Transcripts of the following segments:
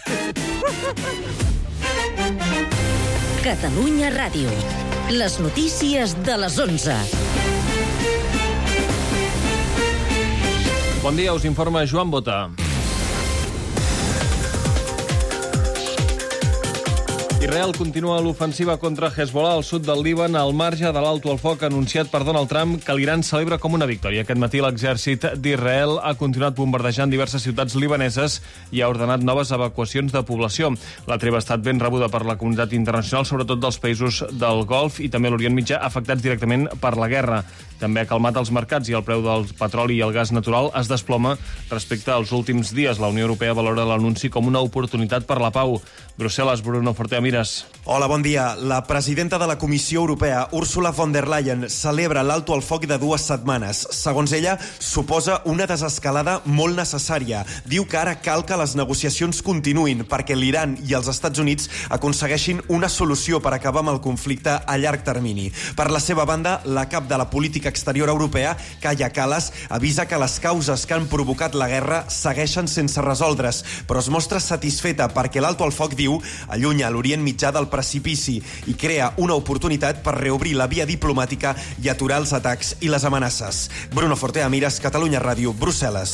Catalunya Ràdio. Les notícies de les 11. Bon dia, us informa Joan Bota. Israel continua l'ofensiva contra Hezbollah al sud del Líban al marge de l'alto al foc anunciat per Donald Trump, que l'Iran celebra com una victòria. Aquest matí l'exèrcit d'Israel ha continuat bombardejant diverses ciutats libaneses i ha ordenat noves evacuacions de població. La treva ha estat ben rebuda per la comunitat internacional, sobretot dels països del Golf i també l'Orient Mitjà, afectats directament per la guerra. També ha calmat els mercats i el preu del petroli i el gas natural es desploma respecte als últims dies. La Unió Europea valora l'anunci com una oportunitat per la pau. Brussel·les, Bruno Forteamires. Hola, bon dia. La presidenta de la Comissió Europea, Ursula von der Leyen, celebra l'alto al foc de 2 setmanes. Segons ella, suposa una desescalada molt necessària. Diu que ara cal que les negociacions continuïn perquè l'Iran i els Estats Units aconsegueixin una solució per acabar amb el conflicte a llarg termini. Per la seva banda, la cap de la política exterior europea, Kaja Kallas, avisa que les causes que han provocat la guerra segueixen sense resoldre's, però es mostra satisfeta perquè l'alto al foc, diu, allunya l'Orient Mitjà del precipici i crea una oportunitat per reobrir la via diplomàtica i aturar els atacs i les amenaces. Bruno Forteamires, Catalunya Ràdio, Brussel·les.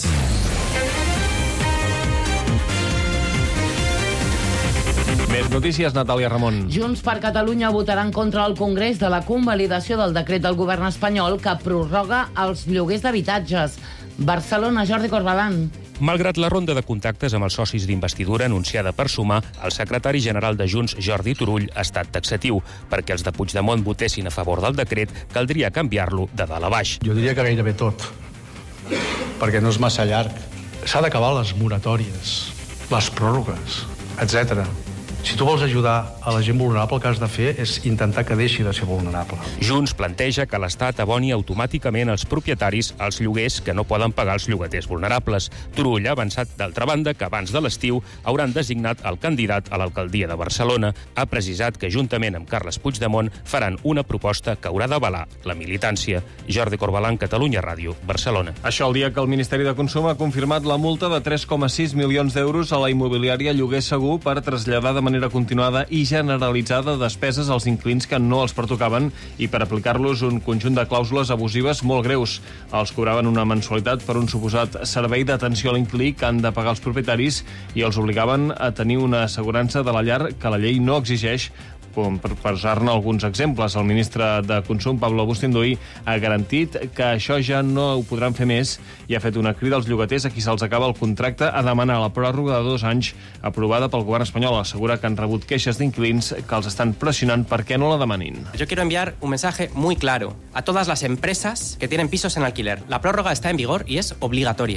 Més notícies, Natàlia Ramon. Junts per Catalunya votaran contra el Congrés de la convalidació del decret del govern espanyol que prorroga els lloguers d'habitatges. Barcelona, Jordi Corbalan. Malgrat la ronda de contactes amb els socis d'investidura anunciada per Sumar, el secretari general de Junts, Jordi Turull, ha estat taxatiu. Perquè els de Puigdemont votessin a favor del decret, caldria canviar-lo de dalt a baix. Jo diria que gairebé tot, perquè no és massa llarg. S'ha d'acabar les moratòries, les pròrrogues, etc. Si tu vols ajudar a la gent vulnerable, el que has de fer és intentar que deixi de ser vulnerable. Junts planteja que l'Estat aboni automàticament als propietaris els lloguers que no poden pagar els llogaters vulnerables. Turull ha avançat, d'altra banda, que abans de l'estiu hauran designat el candidat a l'alcaldia de Barcelona. Ha precisat que, juntament amb Carles Puigdemont, faran una proposta que haurà d'avalar la militància. Jordi Corbalan, Catalunya Ràdio, Barcelona. Això el dia que el Ministeri de Consum ha confirmat la multa de 3,6 milions d'euros a la immobiliària Lloguer Segur per traslladar de manera continuada i generalitzada despeses als inquilins que no els pertocaven i per aplicar-los un conjunt de clàusules abusives molt greus. Els cobraven una mensualitat per un suposat servei d'atenció a l'inquilí que han de pagar els propietaris i els obligaven a tenir una assegurança de la llar que la llei no exigeix. Per posar-ne alguns exemples, el ministre de Consum, Pablo Bustinduy, ha garantit que això ja no ho podran fer més i ha fet una crida als llogaters a qui se'ls acaba el contracte a demanar la pròrroga de 2 anys aprovada pel govern espanyol. Assegura que han rebut queixes d'inquilins que els estan pressionant perquè no la demanin. Yo quiero enviar un mensaje muy claro a todas las empresas que tienen pisos en alquiler. La prórroga está en vigor y es obligatoria.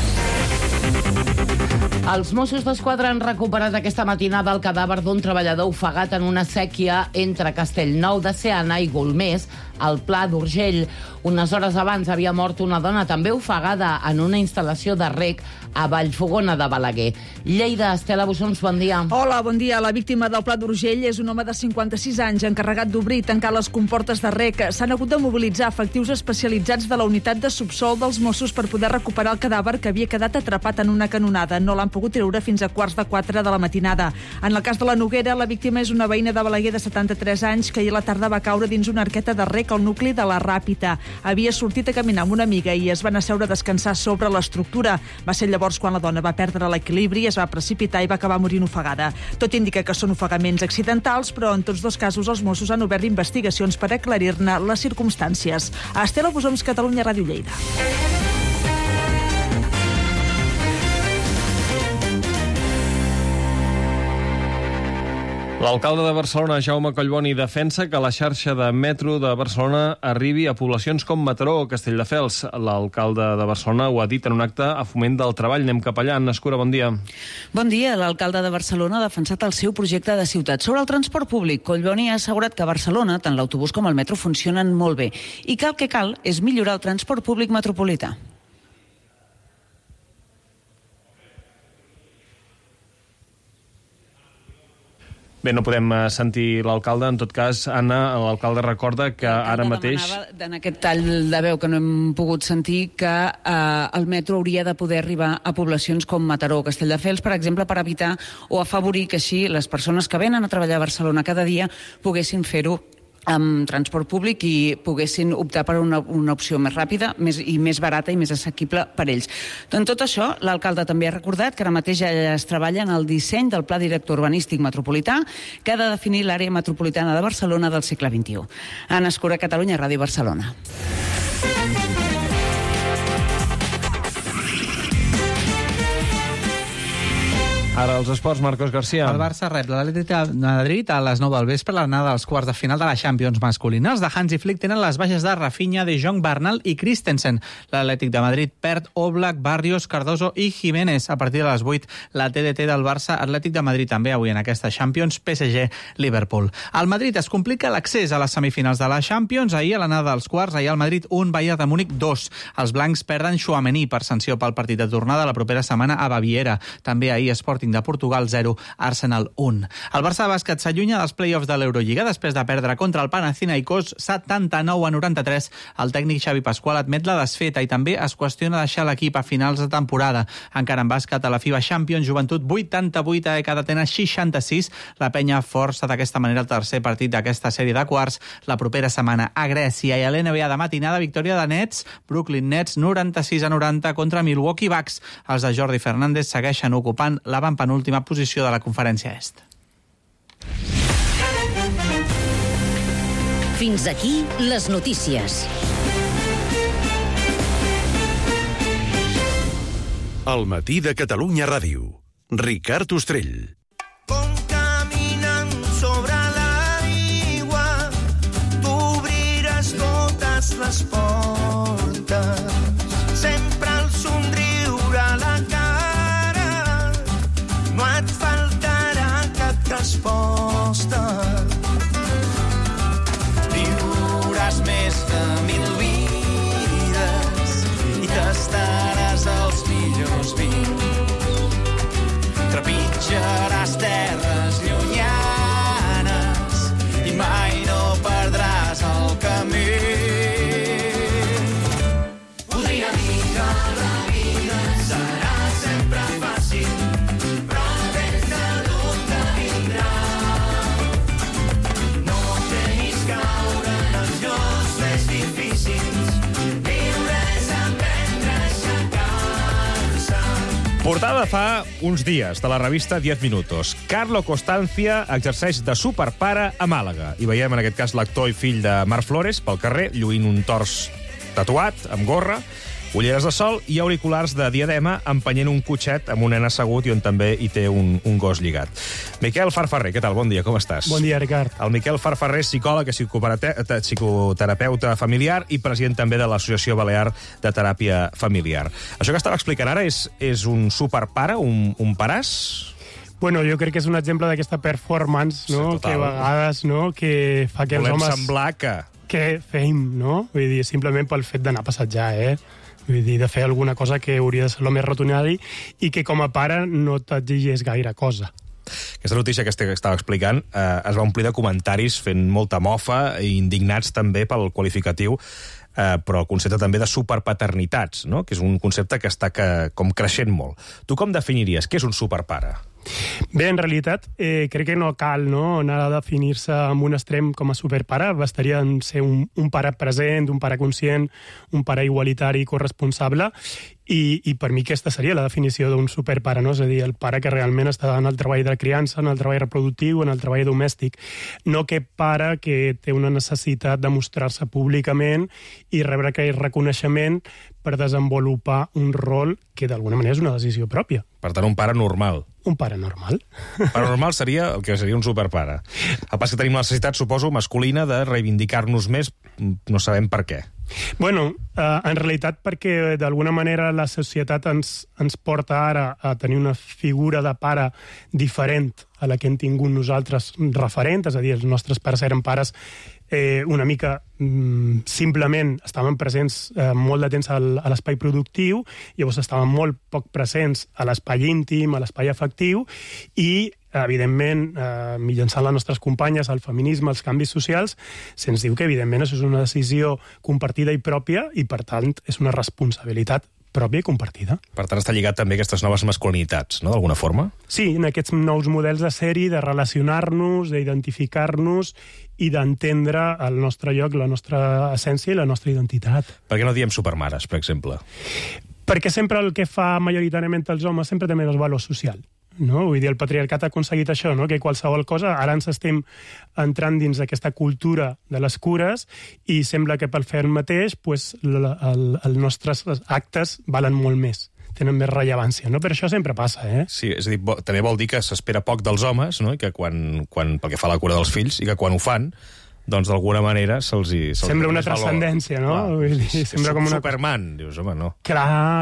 Els Mossos d'Esquadra han recuperat aquesta matinada el cadàver d'un treballador ofegat en una sèquia entre Castellnou de Seana i Golmés, al Pla d'Urgell. Unes hores abans havia mort una dona també ofegada en una instal·lació de rec a Vallfogona de Balaguer. Lleida, Estela Bussons, bon dia. Hola, bon dia. La víctima del Pla d'Urgell és un home de 56 anys encarregat d'obrir i tancar les comportes de rec. S'han hagut de mobilitzar efectius especialitzats de la unitat de subsol dels Mossos per poder recuperar el cadàver que havia quedat atrapat en una canonada. No l'han pogut treure fins a 3:15 de la matinada. En el cas de la Noguera, la víctima és una veïna de Balaguer de 73 anys que ahir a la tarda va caure dins una arqueta de rec al nucli de la Ràpita. Havia sortit a caminar amb una amiga i es van asseure a descansar sobre l'estructura. Va ser llavors quan la dona va perdre l'equilibri, es va precipitar i va acabar morint ofegada. Tot indica que són ofegaments accidentals, però en tots dos casos els Mossos han obert investigacions per aclarir-ne les circumstàncies. A Estela Bussons, Catalunya Ràdio, Lleida. L'alcalde de Barcelona, Jaume Collboni, defensa que la xarxa de metro de Barcelona arribi a poblacions com Mataró o Castelldefels. L'alcalde de Barcelona ho ha dit en un acte a Foment del Treball. Anem cap allà. Anna Escura, bon dia. Bon dia. L'alcalde de Barcelona ha defensat el seu projecte de ciutat. Sobre el transport públic, Collboni ha assegurat que a Barcelona tant l'autobús com el metro funcionen molt bé i que el que cal és millorar el transport públic metropolità. Bé, no podem sentir l'alcalde. En tot cas, Anna, l'alcalde recorda que ara mateix... En aquest tall de veu que no hem pogut sentir, que el metro hauria de poder arribar a poblacions com Mataró o Castelldefels, per exemple, per evitar o afavorir que així les persones que venen a treballar a Barcelona cada dia poguessin fer-ho amb transport públic i poguessin optar per una opció més ràpida i més barata i més assequible per ells. En tot això, l'alcalde també ha recordat que ara mateix ja es treballa en el disseny del Pla Director Urbanístic Metropolità que ha de definir l'àrea metropolitana de Barcelona del segle XXI. Anna Escura, Catalunya Ràdio, Barcelona. Ara els esports, Marcos García. El Barça rep l'Atlètic de Madrid a les 9 del vespre, l'anada dels quarts de final de la Champions masculina. Els de Hansi Flick tenen les baixes de Rafinha, De Jong, Bernal i Christensen. L'Atlètic de Madrid perd Oblak, Barrios, Cardoso i Jiménez. A partir de les 8, la TDT del Barça, Atlètic de Madrid també avui en aquesta Champions, PSG, Liverpool. Al Madrid es complica l'accés a les semifinals de la Champions. Ahir a l'anada dels quarts, ahir al Madrid 1, Bayern de Múnich 2. Els blancs perden Tchouaméni per sanció pel partit de tornada la propera setmana a Baviera. També ahir Sporting de Portugal 0, Arsenal 1. El Barça de bàsquet s'allunya dels play-offs de l'Eurolliga després de perdre contra el Panathinaikos 79-93. El tècnic Xavi Pasqual admet la desfeta i també es qüestiona deixar l'equip a finals de temporada. Encara en bàsquet, a la FIBA Champions, Joventut 88, AEK d'Atenes 66. La penya força d'aquesta manera el tercer partit d'aquesta sèrie de quarts la propera setmana a Grècia. I a l'NBA de matinada, victòria de Nets, Brooklyn Nets 96-90 contra Milwaukee Bucks. Els de Jordi Fernández segueixen ocupant l'avantpenúltima posició de la Conferència Est. Fins aquí les notícies. El matí de Catalunya Ràdio. Ricard Ostrell. Com caminant sobre l'aigua, tu obriràs totes les portes, sempre el somriure a la cara, no et faltarà cap resposta. Viuràs més de 1000 vides i tastaràs els millors vins. Trepitjaràs terres llunyanes i mai no perdràs el camí. Podria dir que la vida serà sempre fàcil, però des de dubte vindrà. No tenis caure en els llocs més difícils, viure és aprendre a aixecar-se. Portada fa uns dies de la revista 10 Minutos. Carlo Constancia exerceix de superpare a Màlaga. I veiem en aquest cas l'actor i fill de Marc Flores pel carrer, lluint un tors tatuat, amb gorra, ulleres de sol i auriculars de diadema empenyent un cotxet amb un nen assegut i on també hi té un gos lligat. Miquel Farfarré, què tal? Bon dia, com estàs? Bon dia, Ricard. El Miquel Farfarré és psicòleg i psicoterapeuta familiar i president també de l'Associació Balear de Teràpia Familiar. Això que estava explicant ara és un superpare, un paràs? Bueno, jo crec que és un exemple d'aquesta performance, no? Sí, que a vegades que fa que els homes... Volem semblar que fem, no? Vull dir, simplement pel fet d'anar a passejar, Vull dir, de fer alguna cosa que hauria de ser el més rutinari i que com a pare no t'exigeix gaire cosa. Aquesta notícia que estava explicant es va omplir de comentaris fent molta mofa i indignats també pel qualificatiu, però el concepte també de superpaternitats, no? Que és un concepte que està com creixent molt. Tu com definiries què és un superpare? Bé, en realitat, crec que no cal anar a definir-se amb un extrem com a superpare. Bastaria ser un pare present, un pare conscient, un pare igualitari i corresponsable, i per mi aquesta seria la definició d'un superpare, no? És a dir, el pare que realment està en el treball de criança, en el treball reproductiu, en el treball domèstic. No que pare que té una necessitat de mostrar-se públicament i rebre aquell reconeixement per desenvolupar un rol que d'alguna manera és una decisió pròpia. Per tant, un pare normal. Un pare normal. Pare normal seria el que seria un superpare. El pas que tenim la necessitat, suposo, masculina de reivindicar-nos més, no sabem per què. Bueno, en realitat perquè d'alguna manera la societat ens porta ara a tenir una figura de pare diferent a la que hem tingut nosaltres referent, és a dir, els nostres pares eren pares una mica simplement estaven presents molt de temps a l'espai productiu, llavors estaven molt poc presents a l'espai íntim, a l'espai afectiu, i evidentment, mitjançant les nostres companyes, el feminisme, els canvis socials, se'ns diu que, evidentment, això és una decisió compartida i pròpia i, per tant, és una responsabilitat pròpia i compartida. Per tant, està lligat també a aquestes noves masculinitats, no?, d'alguna forma? Sí, en aquests nous models de sèrie, de relacionar-nos, d'identificar-nos i d'entendre el nostre lloc, la nostra essència i la nostra identitat. Per què no diem supermares, per exemple? Perquè sempre el que fa majoritàriament els homes sempre té més valor social. No? Vull dir, el patriarcat ha aconseguit això, no? Que qualsevol cosa, ara ens estem entrant dins d'aquesta cultura de les cures i sembla que pel fer el mateix pues, els nostres actes valen molt més, tenen més rellevància, no? Però això sempre passa, Sí, és a dir, també vol dir que s'espera poc dels homes, no? I que quan pel que fa a la cura dels fills, i que quan ho fan, doncs d'alguna manera se'ls sembla una transcendència, no? Vull dir, sembla com una... Superman, dius, home, no. Clar.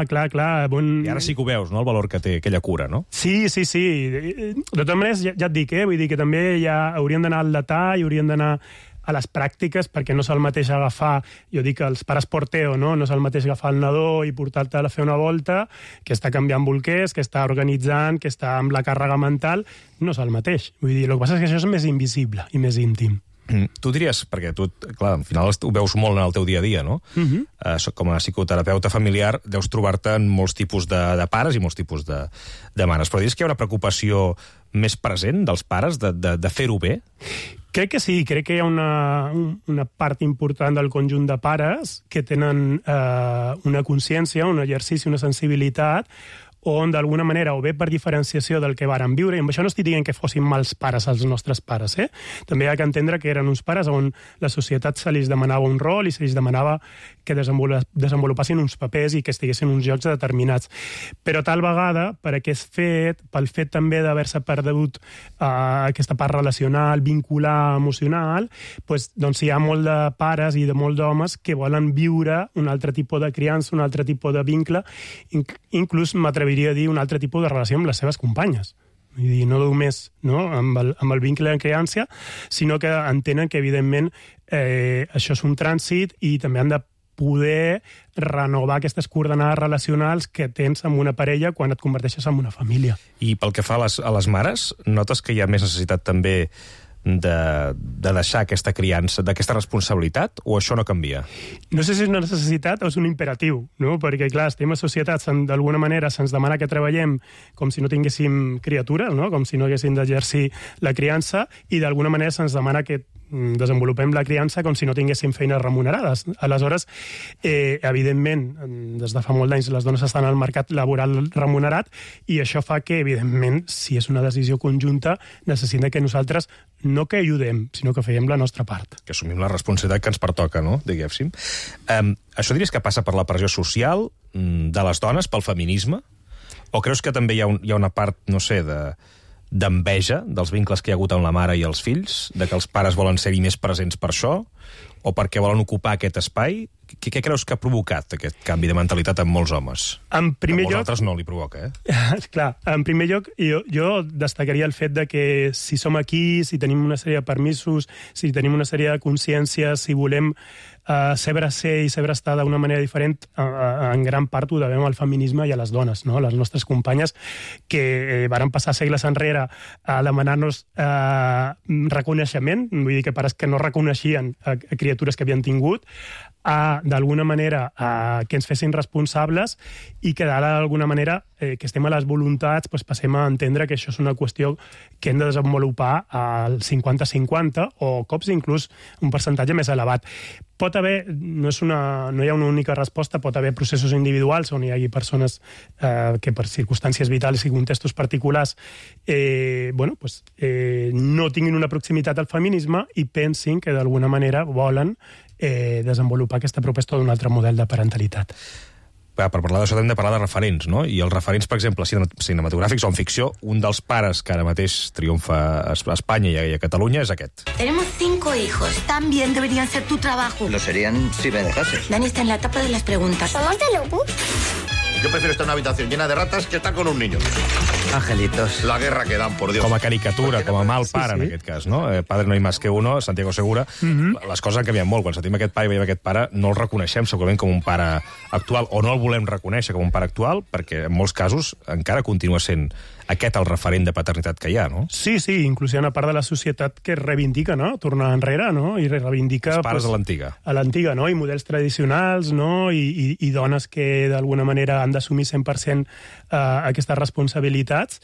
I ara sí que ho veus, no?, el valor que té aquella cura, no? Sí. De totes maneres, ja et dic, vull dir que també hauríem d'anar al detall, hauríem d'anar a les pràctiques, perquè no és el mateix agafar, jo dic els pares porteo, no és el mateix agafar el nadó i portar-te a fer una volta, que està canviant bolquers, que està organitzant, que està amb la càrrega mental, no és el mateix. Vull dir, el que passa és que això és més invisible i més íntim. Tu diries, perquè tu, clar, al final ho veus molt en el teu dia a dia, no? Com a psicoterapeuta familiar deus trobar-te en molts tipus de pares i molts tipus de mares, però dius que hi ha una preocupació més present dels pares de fer-ho bé? Crec que sí, crec que hi ha una part important del conjunt de pares que tenen una consciència, un exercici, una sensibilitat, on d'alguna manera, o bé per diferenciació del que varen viure, i amb això no estic dient que fossin mals pares els nostres pares, també hi ha que entendre que eren uns pares on la societat se li demanava un rol i se li demanava que desenvolupassin uns papers i que estiguessin uns llocs determinats. Però tal vegada, per aquest fet, pel fet també d'haver-se perdut aquesta part relacional, vincular, emocional, doncs hi ha molt de pares i de molt d'homes que volen viure un altre tipus de criança, un altre tipus de vincle, inclús m'atreviria a dir un altre tipus de relació amb les seves companyes. Vull dir, no només amb el vincle de criança, sinó que entenen que, evidentment, això és un trànsit i també han de poder renovar aquestes coordenades relacionals que tens amb una parella quan et converteixes en una família. I pel que fa a les mares, notes que hi ha més necessitat també de deixar aquesta criança, d'aquesta responsabilitat, o això no canvia? No sé si és una necessitat o és un imperatiu, no? Perquè, clar, estem a societats, d'alguna manera se'ns demana que treballem com si no tinguéssim criatures, no? Com si no haguéssim d'exercir la criança, i d'alguna manera se'ns demana que desenvolupem la criança com si no tinguéssim feines remunerades. Aleshores, evidentment, des de fa molt d'anys les dones estan al mercat laboral remunerat i això fa que, evidentment, si és una decisió conjunta, necessita que nosaltres no que ajudem, sinó que fèiem la nostra part. Que assumim la responsabilitat que ens pertoca, no?, diguéssim. Això diries que passa per la pressió social de les dones, pel feminisme? O creus que també hi ha una part, no sé, d'enveja dels vincles que hi ha hagut amb la mare i els fills, de que els pares volen ser-hi més presents per això, o perquè volen ocupar aquest espai? Què creus que ha provocat aquest canvi de mentalitat en molts homes? En primer lloc... A vosaltres no li provoca, Clar, en primer lloc, jo destacaria el fet de que si som aquí, si tenim una sèrie de permisos, si tenim una sèrie de consciències, si volem saber ser i saber estar d'una manera diferent, en gran part ho devem al feminisme i a les dones, no? Les nostres companyes que varen passar segles enrere a demanar-nos reconeixement, vull dir que pares que no reconeixien criatures que havien tingut, d'alguna manera que ens fessin responsables i que d'alguna manera que estem a les voluntats passem a entendre que això és una qüestió que hem de desenvolupar al 50-50 o cops inclús un percentatge més elevat. Pot haver, no hi ha una única resposta, pot haver processos individuals on hi hagi persones que per circumstàncies vitals i contextos particulars no tinguin una proximitat al feminisme i pensin que d'alguna manera volen desenvolupar aquesta proposta d'un altre model de parentalitat. Per parlar d'això hem de parlar de referents, no? I els referents, per exemple, cinematogràfics o en ficció, un dels pares que ara mateix triomfa a Espanya i a Catalunya és aquest. Tenemos 5 hijos. También deberían ser tu trabajo. Lo serían si me dejases. Dani está en la etapa de las preguntas. ¿Somos de Lobu? Yo prefiero estar en una habitación llena de ratas que estar con un niño. Angelitos. La guerra que dan, por Dios. Com a caricatura, com a mal pare, en aquest cas, no? Padre no hay más que uno, Santiago Segura. Les coses han canviat molt. Quan sentim aquest pare i veiem aquest pare, no el reconeixem segurament com un pare actual, o no el volem reconèixer com un pare actual, perquè en molts casos encara continua sent aquest el referent de paternitat que hi ha, no? Sí, inclús hi ha una part de la societat que reivindica, no?, tornar enrere, no?, i reivindica... Els pares a l'antiga. A l'antiga, no?, i models tradicionals, no?, i dones que d'alguna manera han d'assumir 100% aquestes responsabilitats.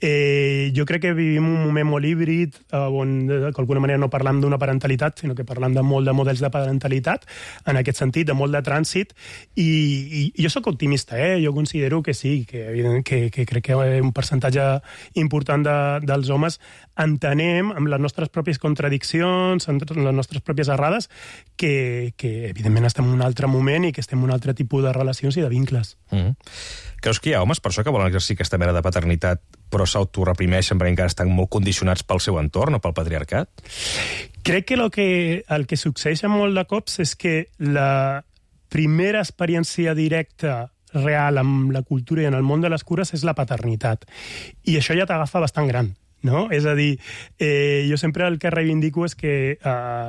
Jo crec que vivim un moment molt híbrid, on d'alguna manera no parlam d'una parentalitat, sinó que parlam de molt de models de parentalitat, en aquest sentit, de molt de trànsit, i jo sóc optimista, jo considero que sí, que crec que un percentatge important dels homes entenem amb les nostres pròpies contradiccions, amb les nostres pròpies errades, que evidentment estem en un altre moment i que estem en un altre tipus de relacions i de vincles. Creus que hi ha homes per això que volen exercir aquesta mena de paternitat però s'autoreprimeixen perquè encara estan molt condicionats pel seu entorn o pel patriarcat? Crec que el que succeeix en molt de cops és que la primera experiència directa real amb la cultura i en el món de les cures és la paternitat. I això ja t'agafa bastant gran, no? És a dir, jo sempre el que reivindico és que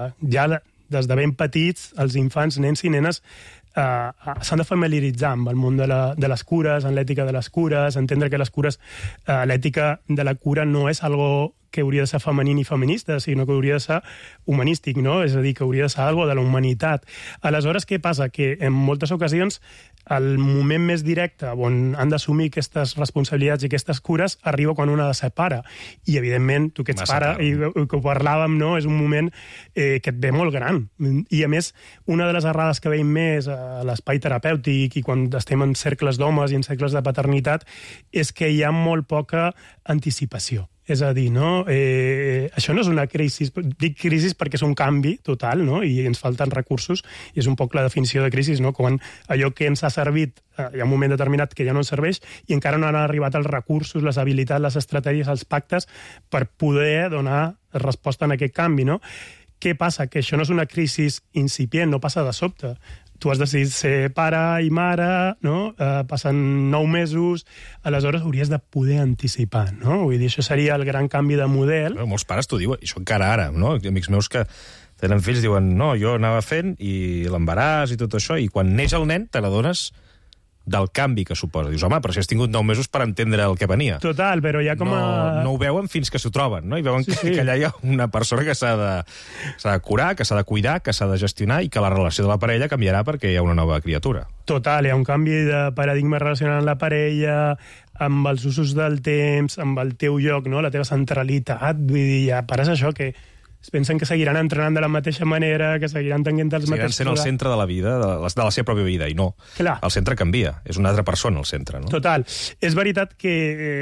ja des de ben petits els infants, nens i nenes, s'han de familiaritzar amb el món de les cures, en l'ètica de les cures, entendre que les cures, l'ètica de la cura no és algo que hauria de ser femení ni feminista, sinó que hauria de ser humanístic, no? És a dir, que hauria de ser algo de la humanitat. Aleshores, què passa? Que en moltes ocasions el moment més directe on han d'assumir aquestes responsabilitats i aquestes cures arriba quan un ha de ser pare. I, evidentment, tu que ets pare, i que ho parlàvem, no? És un moment que et ve molt gran. I, a més, una de les errades que veiem més a l'espai terapèutic i quan estem en cercles d'homes i en cercles de paternitat és que hi ha molt poca anticipació. És a dir, no? Això no és una crisi, dic crisi perquè és un canvi total, no? I ens falten recursos, i és un poc la definició de crisi, no? Quan allò que ens ha servit, hi ha un moment determinat que ja no ens serveix i encara no han arribat els recursos, les habilitats, les estratègies, els pactes per poder donar resposta en aquest canvi, no? Què passa? Que això no és una crisi incipient, no passa de sobte. Tu has decidit ser pare i mare, no? Passen 9 mesos, aleshores hauries de poder anticipar, no? Vull dir, això seria el gran canvi de model. Molts pares t'ho diuen, i això encara ara, no? Amics meus que tenen fills diuen, no, jo anava fent i l'embaràs i tot això, i quan neix el nen te n'adones del canvi que suposa. Dius, home, però si has tingut 9 mesos per entendre el que venia. Total, però ja com a... No ho veuen fins que s'ho troben, no? I veuen que allà hi ha una persona que s'ha de curar, que s'ha de cuidar, que s'ha de gestionar i que la relació de la parella canviarà perquè hi ha una nova criatura. Total, hi ha un canvi de paradigma relacionant amb la parella, amb els usos del temps, amb el teu lloc, no? La teva centralitat. Vull dir, ja pares això que es pensen que seguiran entrenant de la mateixa manera, que seguiran tenint els mateixos... Seguiran sent el centre de la vida, de la seva pròpia vida, i no. Clar. El centre canvia, és una altra persona el centre, no? Total. És veritat que,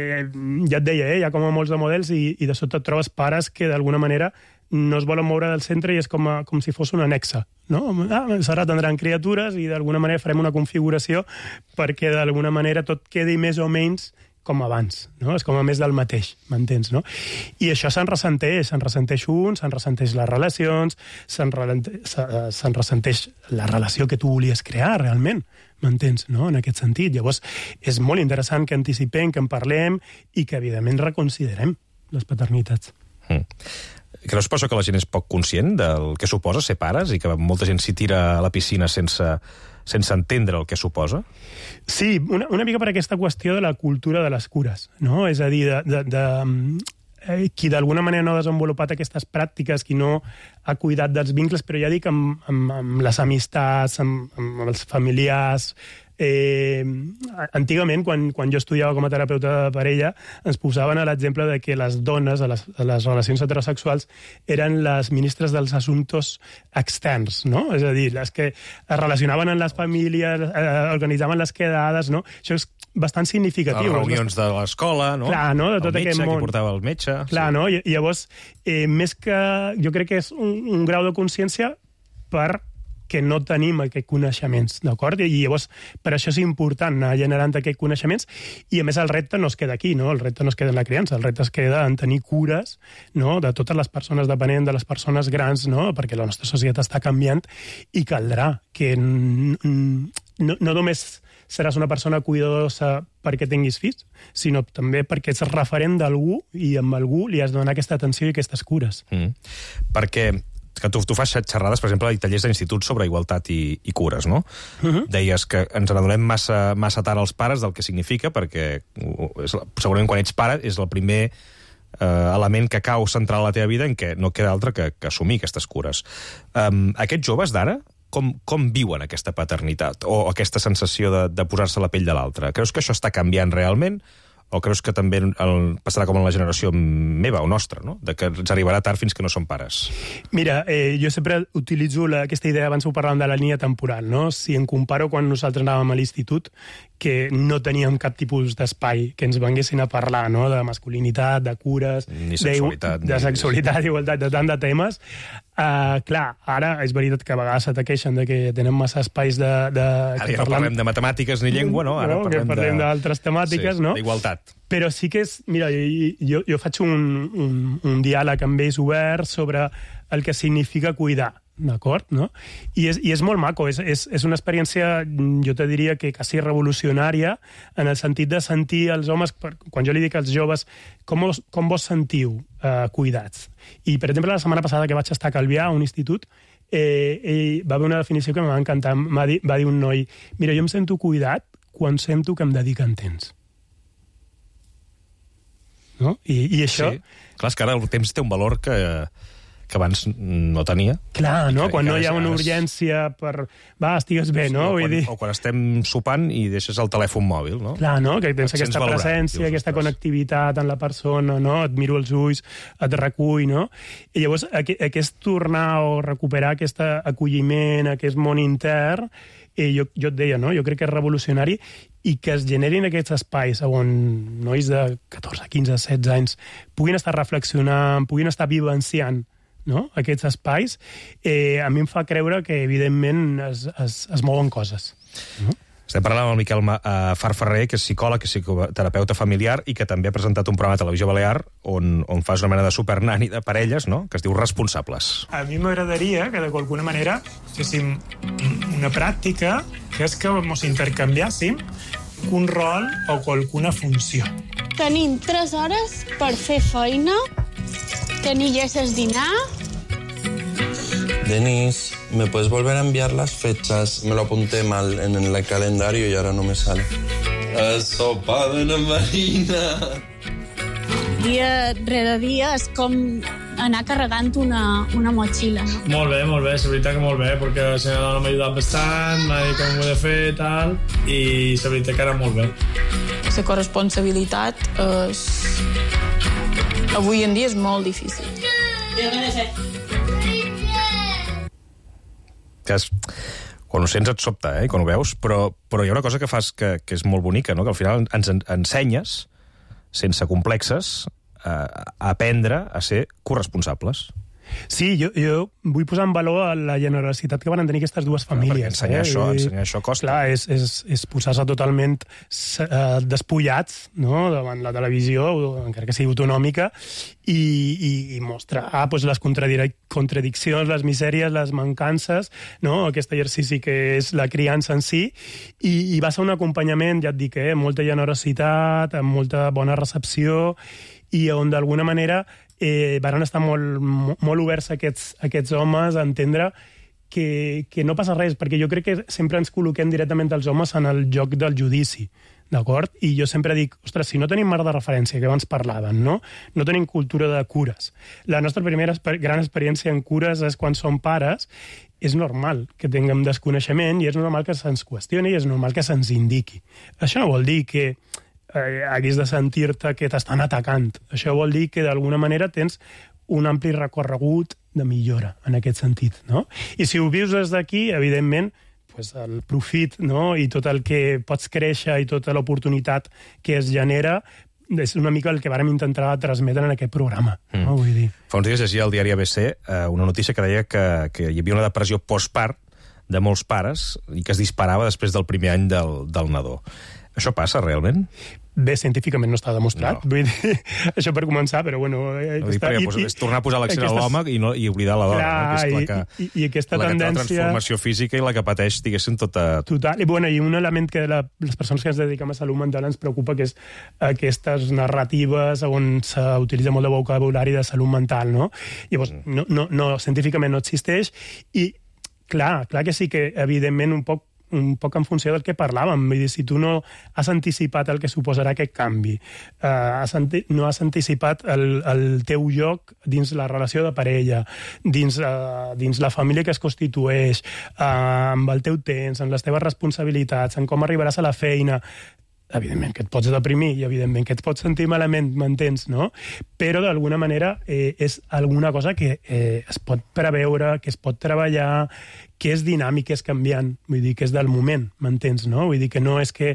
ja et deia, hi ha com a molts de models i de sobte et trobes pares que d'alguna manera no es volen moure del centre i és com si fos una anexa, no? Ara tindran criatures i d'alguna manera farem una configuració perquè d'alguna manera tot quedi més o menys com abans, no? És com a més del mateix, m'entens, no? I això se'n ressenteix un, se'n ressenteix les relacions, se'n ressenteix la relació que tu volies crear, realment, m'entens, no? En aquest sentit. Llavors, és molt interessant que anticipem, que en parlem i que, evidentment, reconsiderem les paternitats. Creus per això que la gent és poc conscient del que suposa ser pares i que molta gent s'hi tira a la piscina sense entendre el que suposa? Sí, una mica per aquesta qüestió de la cultura de les cures, no? És a dir, qui d'alguna manera no ha desenvolupat aquestes pràctiques, qui no ha cuidat dels vincles, però ja dic amb les amistats, amb els familiars... Antigament, quan jo estudiava com a terapeuta de parella, ens posaven l'exemple de que les dones a les relacions heterosexuals eren les ministres dels assumptes externs, no? És a dir, les que es relacionaven amb les famílies, organitzaven les quedades, no? Això és bastant significatiu. Les reunions de l'escola, no? Clar, no? De tot aquest món. El metge, qui portava el metge. Clar, no? I llavors, més que... Jo crec que és un grau de consciència que no tenim aquests coneixements, d'acord? I llavors, per això és important anar generant aquests coneixements i, a més, el repte no es queda aquí, no? El repte no es queda en la criança, el repte es queda en tenir cures, no?, de totes les persones dependents, de les persones grans, no?, perquè la nostra societat està canviant i caldrà que no només seràs una persona cuidadosa perquè tinguis fills, sinó també perquè ets referent d'algú i amb algú li has de donar aquesta atenció i aquestes cures. Perquè que tu fas xerrades, per exemple, a tallers de l'institut sobre igualtat i cures, no? Deies que ens n'adonem massa tard als pares del que significa, perquè segurament quan ets pare és el primer element que cau central a la teva vida en què no queda altre que assumir aquestes cures. Aquests joves d'ara, com viuen aquesta paternitat o aquesta sensació de posar-se a la pell de l'altre? Creus que això està canviant realment? O creus que també passarà com en la generació meva o nostra, no? De que ens arribarà tard fins que no som pares? Mira, jo sempre utilitzo aquesta idea, abans ho parlàvem de la línia temporal, no? Si em comparo quan nosaltres anàvem a l'institut, que no teníem cap tipus d'espai que ens venguessin a parlar, no? De masculinitat, de cures... Ni sexualitat. De sexualitat, igualtat, de tant de temes. Clar, ara és veritat que a vegades se queixen de que tenen massa espais de... Ara ja no parlem de matemàtiques ni llengua, no? Ara parlem d'altres temàtiques, no? D'igualtat. Però sí que és... Mira, jo faig un diàleg amb ells obert sobre el que significa cuidar, d'acord? No? I és molt maco, és una experiència, jo te diria que quasi revolucionària, en el sentit de sentir els homes, quan jo li dic als joves, com vos sentiu cuidats? I, per exemple, la setmana passada que vaig estar a Calvià, a un institut, va haver una definició que em va encantar. Va dir un noi, mira, jo em sento cuidat quan sento que em dediquen temps. No? I això... Sí. Clar, és que ara el temps té un valor que abans no tenia. Clar, no? Quan no hi ha una urgència per... Va, estigues bé, no? O quan estem sopant i deixes el telèfon mòbil, no? Clar, no? Que tens aquesta presència, aquesta connectivitat en la persona, no? Et miro els ulls, et recull, no? I llavors, aquest tornar o recuperar aquest acolliment, aquest món intern, jo et deia, no? Jo crec que és revolucionari i que es generin aquests espais on nois de 14, 15, 16 anys puguin estar reflexionant, puguin estar vivenciant, no? Aquests espais, a mi em fa creure que, evidentment, es mouen coses. Estem parlant amb el Miquel Farferrer, que és psicòleg, que és psicoterapeuta familiar i que també ha presentat un programa a Televisió Balear on fas una mena de supernani de parelles, no? Que es diu Responsables. A mi m'agradaria que, d'alguna manera, féssim una pràctica que és que ens intercanviàssim un rol o qualcuna funció. Tenim 3 hores per fer feina, tenir lleses dinar... Denis, ¿me puedes volver a enviar las fechas? Me lo apunté mal en el calendario y ahora no me sale. Sopa de una marina. Dia rere dia és com anar carregant una motxilla, no? Molt bé, és veritat que molt bé, perquè la senyora dona m'ha ajudat bastant, m'ha dit com ho he de fer i tal, i la veritat que era molt bé. La corresponsabilitat és... avui en dia és molt difícil. Quan ho sents et sobta, quan ho veus, però hi ha una cosa que fas que és molt bonica, no? Que al final ens ensenyes, sense complexes, a aprendre a ser corresponsables. Sí, jo vull posar en valor la generositat que van tenir aquestes dues famílies. Perquè ensenyar això costa. Clar, és posar-se totalment despullats, no?, davant la televisió, encara que sigui autonòmica, i mostrar les contradiccions, les misèries, les mancances, no?, aquest exercici que és la criança en si, i va ser un acompanyament, ja et dic, molta generositat, amb molta bona recepció, i on d'alguna manera van estar molt oberts aquests homes a entendre que no passa res, perquè jo crec que sempre ens col·loquem directament els homes en el joc del judici, d'acord? I jo sempre dic, ostres, si no tenim marc de referència, que abans parlaven, no tenim cultura de cures. La nostra primera gran experiència en cures és quan som pares. És normal que tinguem desconeixement i és normal que se'ns qüestioni i és normal que se'ns indiqui. Això no vol dir que haguis de sentir-te que t'estan atacant. Això vol dir que d'alguna manera tens un ampli recorregut de millora en aquest sentit, no? I si ho vius des d'aquí, evidentment, el profit, no?, i tot el que pots créixer i tota l'oportunitat que es genera és una mica el que vàrem intentar transmetre en aquest programa. No? Vull dir. Fa uns dies llegia al diari ABC una notícia que deia que hi havia una depressió postpart de molts pares i que es disparava després del primer any del nadó. Això passa realment? Bé, científicament no està demostrat. No. Vull dir, això per començar, però bueno... És tornar a posar l'accent a l'home i oblidar la dona. I aquesta tendència... La transformació física i la que pateix, diguéssim, tota... Total. I un element que les persones que ens dediquem a salut mental ens preocupa, que és aquestes narratives on s'utilitza molt de vocabulari de salut mental, no? Llavors, no, científicament no existeix i, clar que sí que, evidentment, un poc en funció del que parlàvem. Vull dir, si tu no has anticipat el que suposarà aquest canvi, no has anticipat el teu lloc dins la relació de parella, dins la família que es constitueix, amb el teu temps, amb les teves responsabilitats, en com arribaràs a la feina, evidentment que et pots deprimir i evidentment que et pots sentir malament, m'entens, no? Però d'alguna manera és alguna cosa que es pot preveure, que es pot treballar, que és dinàmic, que és canviant, vull dir, que és del moment, m'entens, no? Vull dir que no és que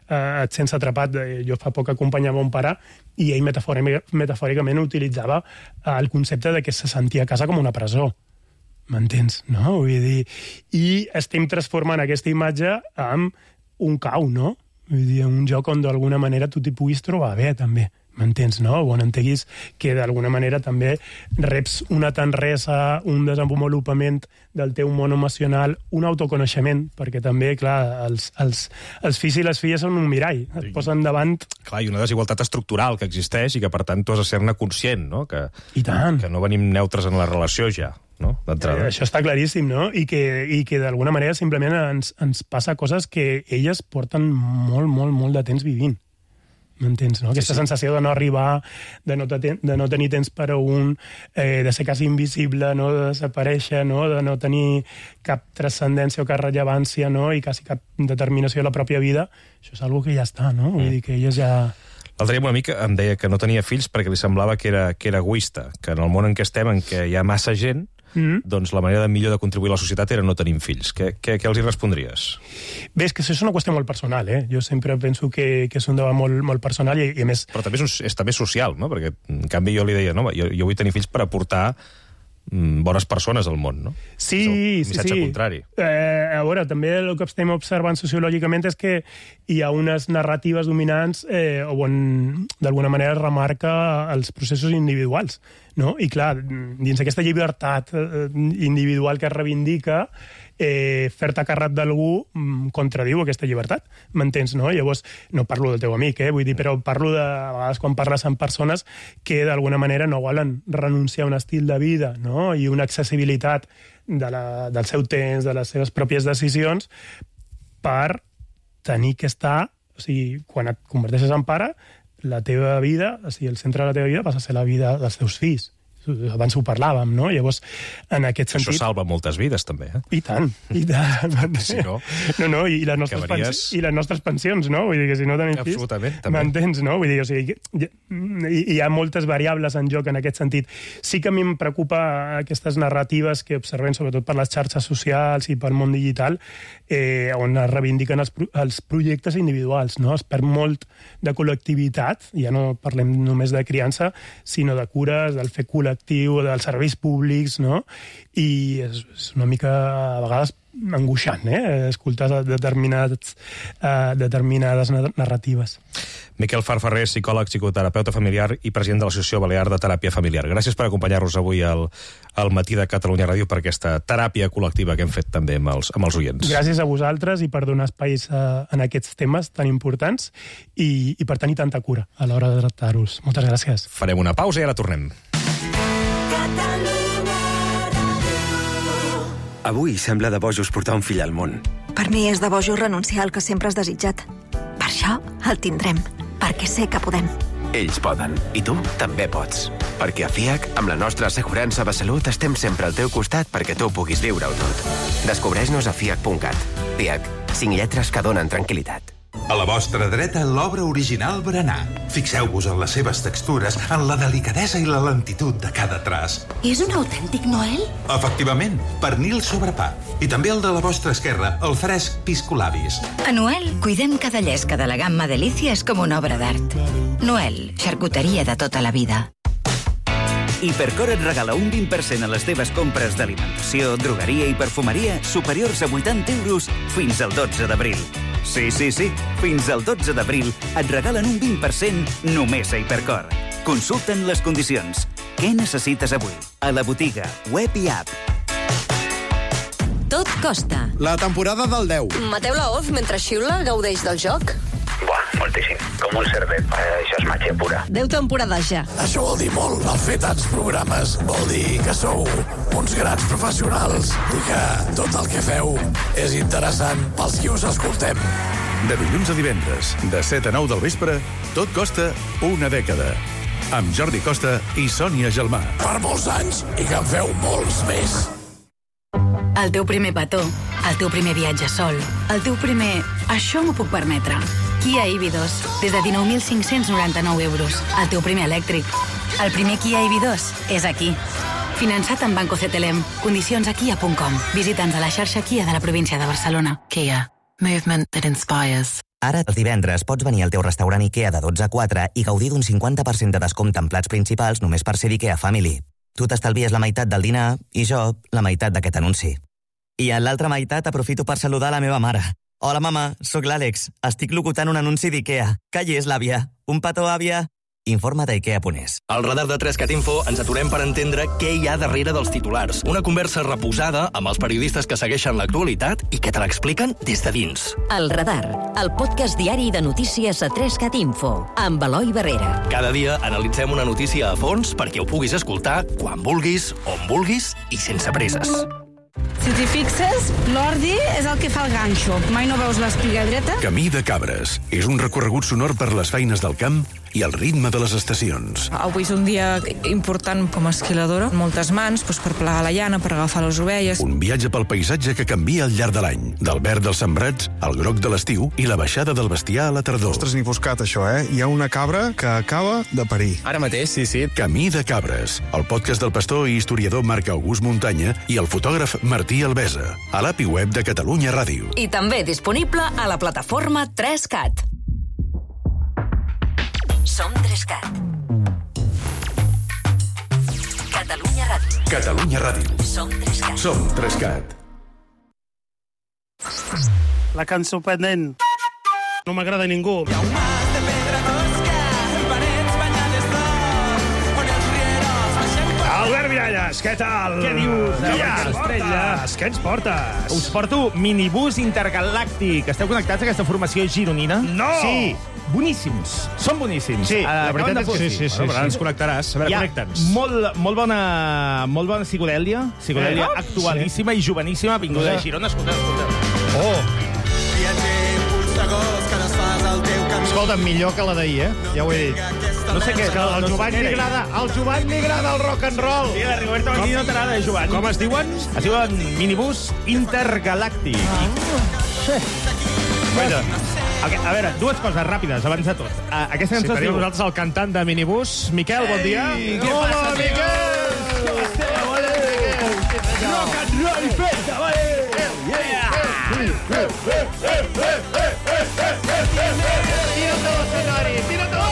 et sents atrapat. Jo fa poc acompanyava un pare i ell metafòricament utilitzava el concepte de que se sentia a casa com una presó. M'entens, no? Vull dir, i estem transformant aquesta imatge en un cau, no? Vull dir, un joc on d'alguna manera tu t'hi puguis trobar bé, també. M'entens, no? On entenguis que d'alguna manera també reps una tendresa, un desenvolupament del teu món emocional, un autoconeixement, perquè també, clar, els fills i les filles són un mirall, et posen davant... Clar, i una desigualtat estructural que existeix i que, per tant, tu has de ser-ne conscient, no? Que no venim neutres en la relació ja, no? D'entrada. Això està claríssim, no? I que d'alguna manera simplement ens passa coses que elles porten molt de temps vivint. M'entens, no? Aquesta sensació de no arribar, de no tenir temps per a un, de ser quasi invisible, no? De desaparèixer, no? De no tenir cap transcendència o cap rellevància, no? I quasi cap determinació a la pròpia vida, això és algo que ja està, no? Vull dir que elles ja... L'altre dia una mica em deia que no tenia fills perquè li semblava que era egoista, que en el món en què estem, en què hi ha massa gent, doncs la manera millor de contribuir a la societat era no tenir fills. Què els hi respondries? Bé, és que això és una qüestió molt personal, eh? Jo sempre penso que és un debat molt personal i a més... Però també és també social, no? Perquè, en canvi, jo li deia, no, jo vull tenir fills per aportar bones persones al món, no? Sí. És el missatge contrari. A veure, també el que estem observant sociològicament és que hi ha unes narratives dominants on d'alguna manera es remarca els processos individuals, no? I clar, dins aquesta llibertat individual que es reivindica, fer-te càrrec d'algú contradiu aquesta llibertat, m'entens, no? Llavors, no parlo del teu amic, vull dir, però parlo de vegades quan parles amb persones que d'alguna manera no volen renunciar a un estil de vida, no? I una accessibilitat del seu temps, de les seves pròpies decisions, per tenir que estar... O sigui, quan et converteixes en pare, la teva vida, o sigui, el centre de la teva vida passa a ser la vida dels teus fills. Abans ho parlàvem, no? Llavors, en aquest sentit... Això salva moltes vides, també, eh? I tant. Si no... No, i les nostres pensions, no? Vull dir que si no tenim fills... Absolutament, també. M'entens, no? Vull dir, o sigui, hi ha moltes variables en joc en aquest sentit. Sí que a mi em preocupa aquestes narratives que observem, sobretot per les xarxes socials i pel món digital, on es reivindiquen els projectes individuals, no? Es perd molt de col·lectivitat, ja no parlem només de criança, sinó de cures, del fer col·lectiu, dels serveis públics, no? I és una mica, a vegades, angoixant, escoltar determinades narratives. Miquel Farferrer, psicòleg, psicoterapeuta familiar i president de l'Associació Balear de Teràpia Familiar. Gràcies per acompanyar-nos avui al Matí de Catalunya Ràdio per aquesta teràpia col·lectiva que hem fet també amb els oients. Gràcies a vosaltres i per donar espais en aquests temes tan importants i per tenir tanta cura a l'hora de tractar-los. Moltes gràcies. Farem una pausa i ara tornem. Avui sembla de bojos portar un fill al món. Per mi és de bojos renunciar al que sempre has desitjat. Per això el tindrem, perquè sé que podem. Ells poden, i tu també pots. Perquè a FIAC, amb la nostra assegurança de salut, estem sempre al teu costat perquè tu puguis viure-ho tot. Descobreix-nos a fiac.cat. FIAC, 5 lletres que donen tranquil·litat. A la vostra dreta, l'obra original berenar. Fixeu-vos en les seves textures, en la delicadesa i la lentitud de cada traç. És un autèntic Noel? Efectivament, pernil sobre pa. I també el de la vostra esquerra, el fresc piscolabis. A Noel, cuidem cada llesca de la gamma Delícies com una obra d'art. Noel, xarcuteria de tota la vida. Hipercor et regala un 20% a les teves compres d'alimentació, drogueria i perfumeria superiors a 80 € fins al 12 d'abril. Sí. Fins al 12 d'abril et regalen un 20% només a Hipercor. Consulta'n les condicions. Què necessites avui? A la botiga, web i app. Tot costa. La temporada del 10. Mateu Laoz, mentre xiula, gaudeix del joc? Buah, moltíssim. Com un cervet. Això és màgia pura. 10 temporades ja. Això vol dir molt. El fer tants programes vol dir que sou uns grans professionals i que tot el que feu és interessant pels qui us escoltem. De dilluns a divendres, de 7 a 9 del vespre, Tot costa una dècada. Amb Jordi Costa i Sònia Gelmà. Per molts anys i que en feu molts més. El teu primer petó, el teu primer viatge sol, el teu primer... Això m'ho puc permetre. Kia EV2, des de 19.599 euros. El teu primer elèctric. El primer Kia EV2 és aquí. Finançat amb Banco CTLM. Condicions a kia.com. Visita'ns a la xarxa Kia de la província de Barcelona. Kia. Movement that inspires. Ara, els divendres, pots venir al teu restaurant IKEA de 12 a 4 i gaudir d'un 50% de descompte en plats principals només per ser d'IKEA Family. Tu t'estalvies la meitat del dinar i jo la meitat d'aquest anunci. I en l'altra meitat aprofito per saludar la meva mare. Hola, mama, sóc l'Àlex. Estic locutant un anunci d'IKEA. Que hi és, l'àvia? Un petó, àvia? Informa d'IKEA.es. Al radar de 3CAT Info ens aturem per entendre què hi ha darrere dels titulars. Una conversa reposada amb els periodistes que segueixen l'actualitat i que te l'expliquen des de dins. El Radar, el podcast diari de notícies a 3CAT Info, amb Eloi Barrera. Cada dia analitzem una notícia a fons perquè ho puguis escoltar quan vulguis, on vulguis i sense presses. Si t'hi fixes, l'ordi és el que fa el ganxo. Mai no veus l'espiga dreta? Camí de Cabres és un recorregut sonor per les feines del camp i el ritme de les estacions. Avui és un dia important com a esquiladora. Moltes mans per plegar la llana, per agafar les ovelles. Un viatge pel paisatge que canvia al llarg de l'any. Del verd dels sembrats al groc de l'estiu i la baixada del bestiar a la tardor. Ostres, n'hi buscat, això, Hi ha una cabra que acaba de parir. Ara mateix, sí. Camí de Cabres, el podcast del pastor i historiador Marc August Muntanya i el fotògraf Martí Albesa, a l'API web de Catalunya Ràdio. I també disponible a la plataforma 3CAT. Som 3CAT. Catalunya Ràdio. Catalunya Ràdio. Som 3CAT. Som 3CAT. La cançó pendent. No m'agrada ningú. Albert Miralles, què tal? Què dius? Què ens portes? Us porto minibús intergalàctic. Esteu connectats a aquesta formació gironina? No! Sí, boníssims. Són boníssims. Sí, la veritat és que sí. Bueno, Ara ens connectaràs. A veure, connecta'ns. Molt bona psicodèlia actualíssima i joveníssima, vinguda de Girona. Escolteu. Viatger impulsagós que desfas el teu camí. Escolta, millor que la d'ahir, Ja ho he dit. No sé què és. Al Jovany li agrada el rock and roll. Sí, la Rigoberta Bandini no t'agrada, Joan. Com es diuen? Es diuen minibús intergalàctic. Vaja. A veure, dues coses ràpides, abans de tot. Aquesta cançó es diu... nosaltres el cantant de minibús. Miquel, bon dia. Hola, Miquel! Rock and roll i festa, vale! Tira tot, escenari, tira tot!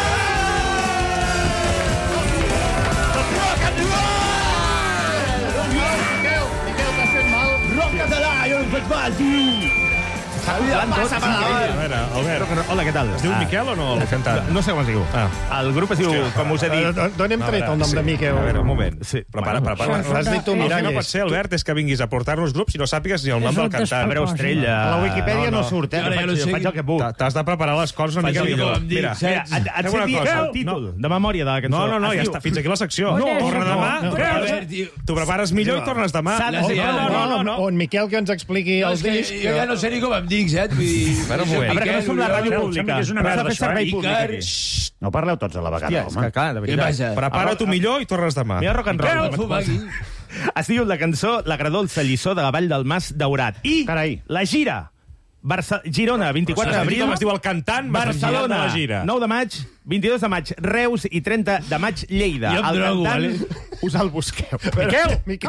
Rock and roll! Miquel, t'has fet mal? Rock català, jo no em faig mal, tio! A veure, Albert. Hola, què tal? Es diu Miquel o no, el cantant? No sé com es diu. El grup es diu, com us he dit... D'on hem tret el nom de Miquel? A veure, un moment. Prepara. L'has dit tu, Miralles. El que no pot ser, Albert, és que vinguis a portar-nos grups i no sàpigues ni el nom del cantant. A veure, Estrella... A la Wikipedia no surt, Faig el que puc. T'has de preparar les coses una mica millor. Mira, et sé dir el títol de memòria de la cançó. No, ja està, fins aquí la secció. Torna demà. Tu prepares millor i tornes demà. No. On Miquel que ens expliqui el disc. Jo ja no sé ni com em dic, A veure, que no som la ràdio pública. És una merda, això. No parleu tots a la vegada, home. Clar, de veritat. Prepara-t'ho millor i tornes demà. Mira rock and roll. Es diu la cançó L'agradolça lliçó de la Vall del Mas Daurat. I la gira. Girona, 24 d'abril. Com es diu el cantant? Barcelona, 9 de maig, 22 de maig, Reus i 30 de maig, Lleida. El cantant, us el busqueu. Miquel! Tinc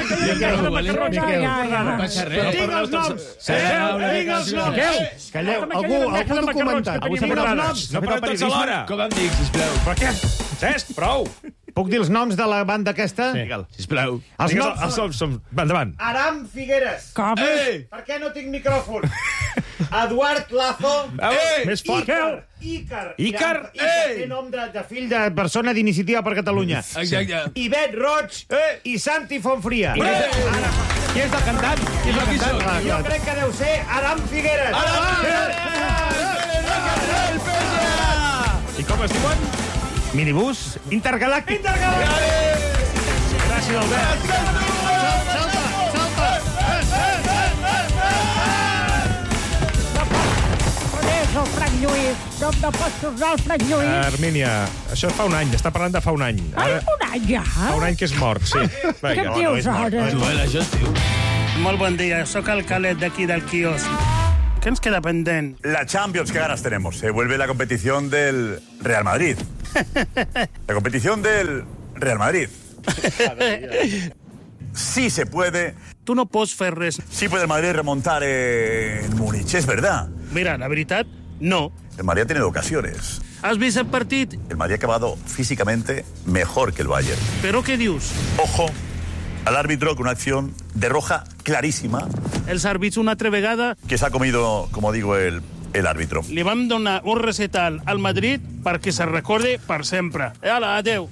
els noms! Calleu, algú documentat. No pareu tots alhora. Com em dic, sisplau? Per què? Cesc, prou! Puc dir els noms de la banda aquesta? Sí, sisplau. Els noms són... Endavant. Aram Figueres. Com? Per què no tinc micròfon? Eduard Lazo. Més fort. Ícar. Té nom de fill de persona d'Iniciativa per Catalunya. Ivet Roig i Santi Fonfria. Qui és el cantant? Jo crec que deu ser Adam Figueres. I com es diuen? Minibús intergalàctic. Gràcies, Albert. El Frank Lluís. No em pots tornar el Frank Lluís. Hermínia, això fa un any, està parlant de fa un any. Ai, un any ja? Fa un any que és mort, sí. Què em dius ara? Això es diu. Molt bon dia, sóc el Calet d'aquí del quiosc. ¿Qué nos queda pendiente? La Champions, qué ganas tenemos. Se vuelve la competición del Real Madrid. La competición del Real Madrid. Sí se puede. Tú no pots fer res. Sí puede el Madrid remontar en Múnich, es verdad. Mira, la veritat, no. El Madrid ha tenido ocasiones. Has vist el partit? El Madrid ha acabado físicamente mejor que el Bayern. Però què dius? Ojo al árbitro con una acción de roja clarísima. Els àrbits una altra vegada... Que se ha comido, como digo, el árbitro. Li vam donar un recetal al Madrid perquè se recorde per sempre. Hala, adeu.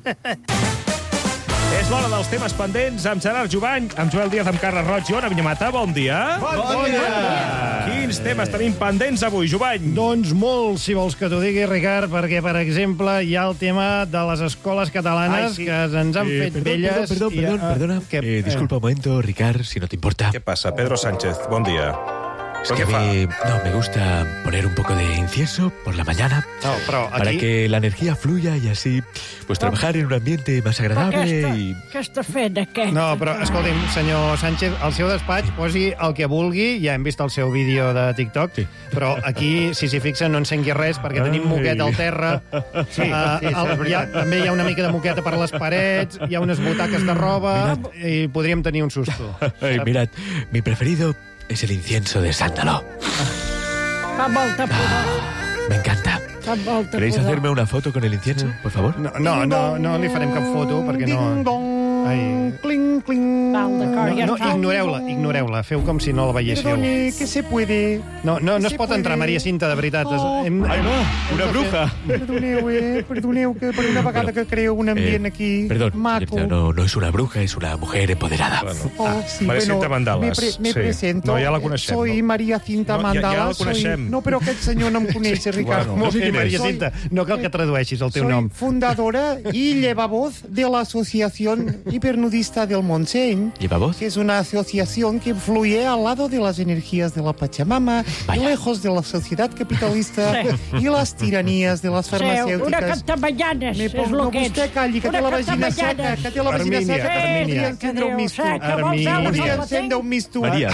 És l'hora dels temes pendents amb Gerard Jubany, amb Joel Díaz, amb Carles Roig i Ona Vinyamata. Bon dia. Bon dia. Quins temes tenim pendents avui, Jubany? Doncs molts, si vols que t'ho digui, Ricard, perquè, per exemple, hi ha el tema de les escoles catalanes que ens han fet velles. Perdona. Disculpa un momento, Ricard, si no te importa. ¿Qué pasa? Pedro Sánchez, bon dia. Es que me gusta poner un poco de incienso por la mañana para que la energía fluya y así pues trabajar en un ambiente más agradable i... Què està fent aquest? No, però escolti'm, senyor Sánchez, al seu despatx posi el que vulgui, ja hem vist el seu vídeo de TikTok, però aquí, si s'hi fixen, no encengui res, perquè tenim moqueta al terra, també hi ha una mica de moqueta per les parets, hi ha unes butaques de roba, i podríem tenir un susto. Mirad, mi preferido es el incienso de sándalo. Fa molta pudor. Me encanta. ¿Queréis hacerme una foto con el incienso, por favor? No li farem cap foto, perquè no... Cling, cling. No, ignoreu-la. Feu com si no la veiéssiu. Perdone, que se puede. No es pot entrar, Maria Cinta, de veritat. Ai, no, una bruja. Perdoneu, que per una vegada que creo un ambient aquí maco. No es una bruja, es una mujer empoderada. Sí, Maria Cinta Mandales. Me presento. No, ja la coneixem. Soy Maria Cinta Mandales. Ja la coneixem. No, però aquest senyor no em coneix, Ricardo. Maria Cinta, no cal que tradueixis el teu nom. Soy fundadora y llevavoz de la Asociación Hipernudista del Montseny, que es una asociación que fluye al lado de las energías de la Pachamama, lejos de la sociedad capitalista y las tiranías de las farmacéuticas. Una cantamallanes, és lo que ets. Vostè calli, que té la vagina seca, Armínia. Encendre un mistú. Maria.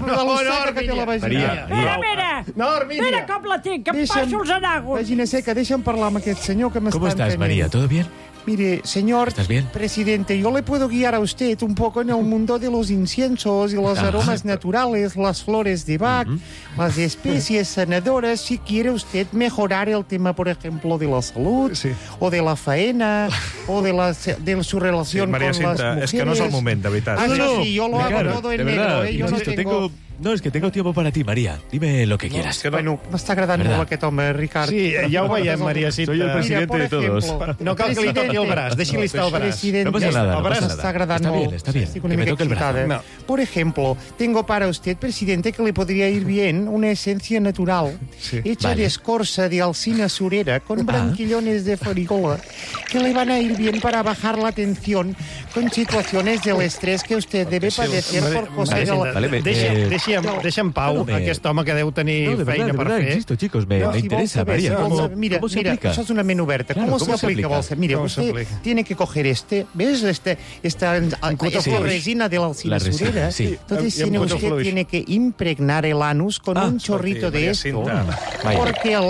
No, Armínia. Mira com la tinc, que em passo els anagos. Vagina seca, deixa'm parlar amb aquest senyor que m'està ¿Cómo estás, María? ¿Todo bien? Mire, señor presidente, yo le puedo guiar a usted un poco en el mundo de los inciensos y los aromas naturales, las flores de Bach, las especies sanadoras, si quiere usted mejorar el tema, por ejemplo, de la salud, o de la faena, o de su relación con las mujeres. És que no és el moment, de veritat. Sí, yo lo hago todo en negro. Yo no tengo... No, es que tengo tiempo para ti, María. Dime lo que quieras. Bueno, m'està agradant molt aquest home, Ricard. Sí, ja ho veiem, Maria Cinta. Soy el presidente de todos. No cal que li toqui el braç, deixi-li estar el braç. No pasa nada, el braç està agradant molt. Está bien, que me toque el brazo. Por ejemplo, tengo para usted, presidente, que le podría ir bien una esencia natural hecha de escorza de alsina surera con branquillones de farigola que le van a ir bien para bajar la tensión con situaciones del estrés que usted debe padecer por cosas de la... Deixa en pau aquest home que deu tenir feina per fer. Insisto, chicos, me interesa, María. Mira, això és una ment oberta. ¿Cómo se aplica? Mira, usted tiene que coger ¿ves? Esta resina de la alcinasurera. Entonces usted tiene que impregnar el anus con un chorrito de esto. Porque el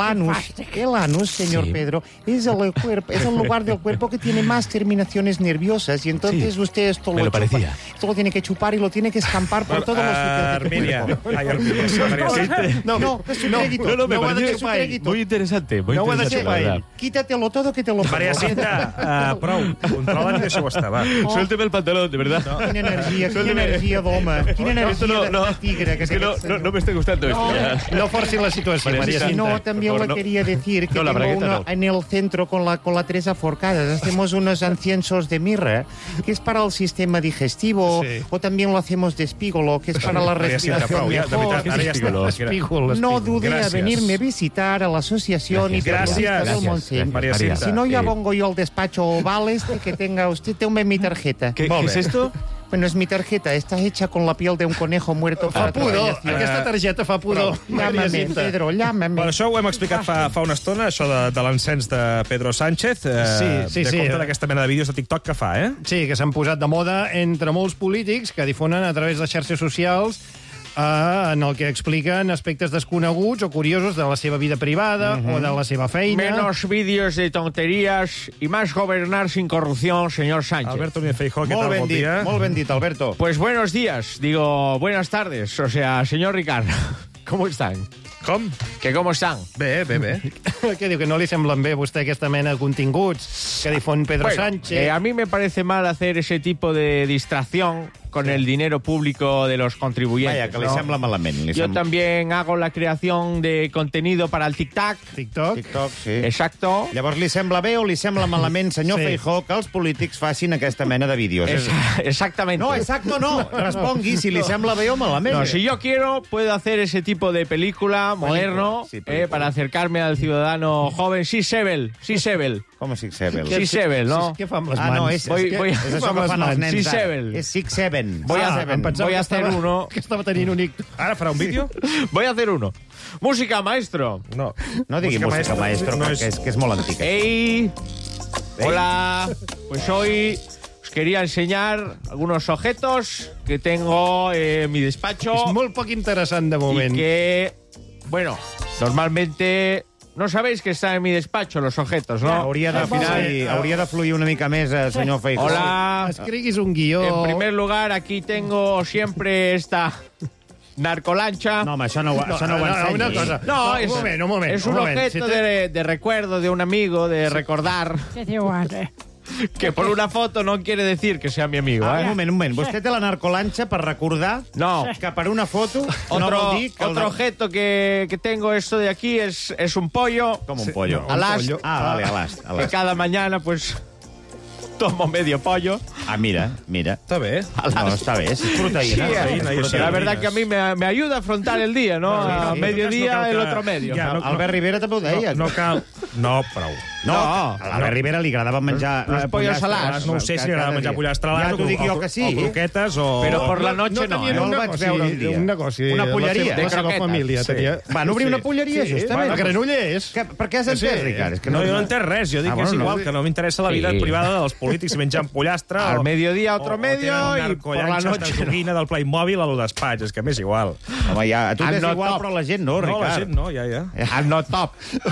anus, señor Pedro, es el lugar del cuerpo que tiene más terminaciones nerviosas y entonces Entonces usted esto Me lo parecía. Esto lo tiene que chupar y lo tiene que escampar por todos los sitios. Arminia. Ay, Arminia. No, es su crédito. No, me No ha de pareció su crédito. muy interesante. Muy interesante, la verdad. Quítatelo todo que te lo pongo. Maria Cinta, prou. Controla i deixa-ho estar, va. Suélteme el pantalón, de verdad. Quina energia d'home. Quina energia de tigre. Es que no me está gustando esto. No forci la situación, María Cinta. No, también le quería decir que tengo uno en el centro con la Teresa Forcada. Hacemos unos inciensos de mirra, que es para el sistema digestivo, o también lo hacemos de espígolo, que es para la respiración mejor. No dude a venirme a visitar a la asociación y periodista del Montseny. Si no, ya pongo yo el despacho oval que tenga usted. Tome mi tarjeta. ¿Qué es esto? Bueno, es mi tarjeta. Está hecha con la piel de un conejo muerto. Fa pudor. Aquesta targeta fa pudor. Llámame, Pedro, llámame. Bueno, això ho hem explicat fa una estona, això de l'encens de Pedro Sánchez. Sí. De compte d'aquesta mena de vídeos de TikTok que fa, eh? Sí, que s'han posat de moda entre molts polítics que difonen a través de xarxes socials en el que expliquen aspectes desconeguts o curiosos de la seva vida privada o de la seva feina. Menos vídeos de tonterías y más gobernar sin corrupción, señor Sánchez. Alberto Núñez Feijóo, ¿qué tal? Buen día. Molt ben dit, Alberto. Pues buenos días, digo, buenas tardes. O sea, señor Ricard, ¿cómo están? Com? Que com estan? Bé. Què diu, que no li semblen bé a vostè aquesta mena de continguts que difon Pedro Sánchez? A mí me parece mal hacer ese tipo de distracción con el dinero público de los contribuyentes. Vaya, que li sembla malament. Yo también hago la creación de contenido para el TikTok. TikTok, sí. Exacto. Llavors, li sembla bé o li sembla malament, senyor Feijóo, que els polítics facin aquesta mena de vídeos? Exactamente. No, exacto no. Respongui si li sembla bé o malament. No, si yo quiero, puedo hacer ese tipo de película moderno para acercarme al ciudadano joven. Sí, Sebel. Com a Six Sebel? Sí, Sebel, ¿no? Què fa amb les mans? No, és això que fan els nens. Sí, Sebel. És Six Seven. Voy a hacer uno. Que estava tenint un ictus. Ara farà un vídeo? Voy a hacer uno. Música, maestro. No digui música, maestro, perquè és que és molt antic. ¡Ey! Hola. Pues hoy os quería enseñar algunos objetos que tengo en mi despacho. És molt poc interessant de moment. Y que, bueno, normalmente... No sabéis que están en mi despacho los objetos, ¿no? Hauria de fluir una mica més, senyor Feijóo. Hola. Escriguis un guió. En primer lugar, aquí tengo siempre esta narcolancha. No, home, això no ho ensenyi. Una cosa. No, un moment. Es un objeto de recuerdo de un amigo, de recordar. Què diu ara? Que por una foto no quiere decir que sea mi amigo, ¿eh? Un moment. Vostè té la narcolancha per recordar que per una foto no vol dir que... Otro objeto que tengo, esto de aquí, es un pollo. Com un pollo? Alast. Vale, alast. Que cada mañana, pues... tomo medio pollo. Ah, mira. Està bé. No, està bé, és proteïna. Sí, la verdad que a mí me ayuda a afrontar el día, ¿no? A mediodía, el otro medio. Albert Rivera també ho deia. No cal... No, prou. No, a Albert Rivera li agradava menjar... Los pollos salats. No sé si li agrada menjar pollastre Ja t'ho dic jo que sí. O croquetes o... Però por la noche no, No el vaig veure un dia. Un negoci. Una polleria. La seva família tenia. Van obrir una polleria, justament. A Granollers. Per què has entès, Ricard? No, jo no entenc res. Jo dic que és igual, que no m'interessa la vida privada dels polítics menjant pollastre. Al mediodía otro medio y por la noche joguina del Playmobil a lo despatx. És que m'és igual. Home, ja, a tu t'és igual, però la gent no, Ricard. No, la gent no, ja. I'm not top.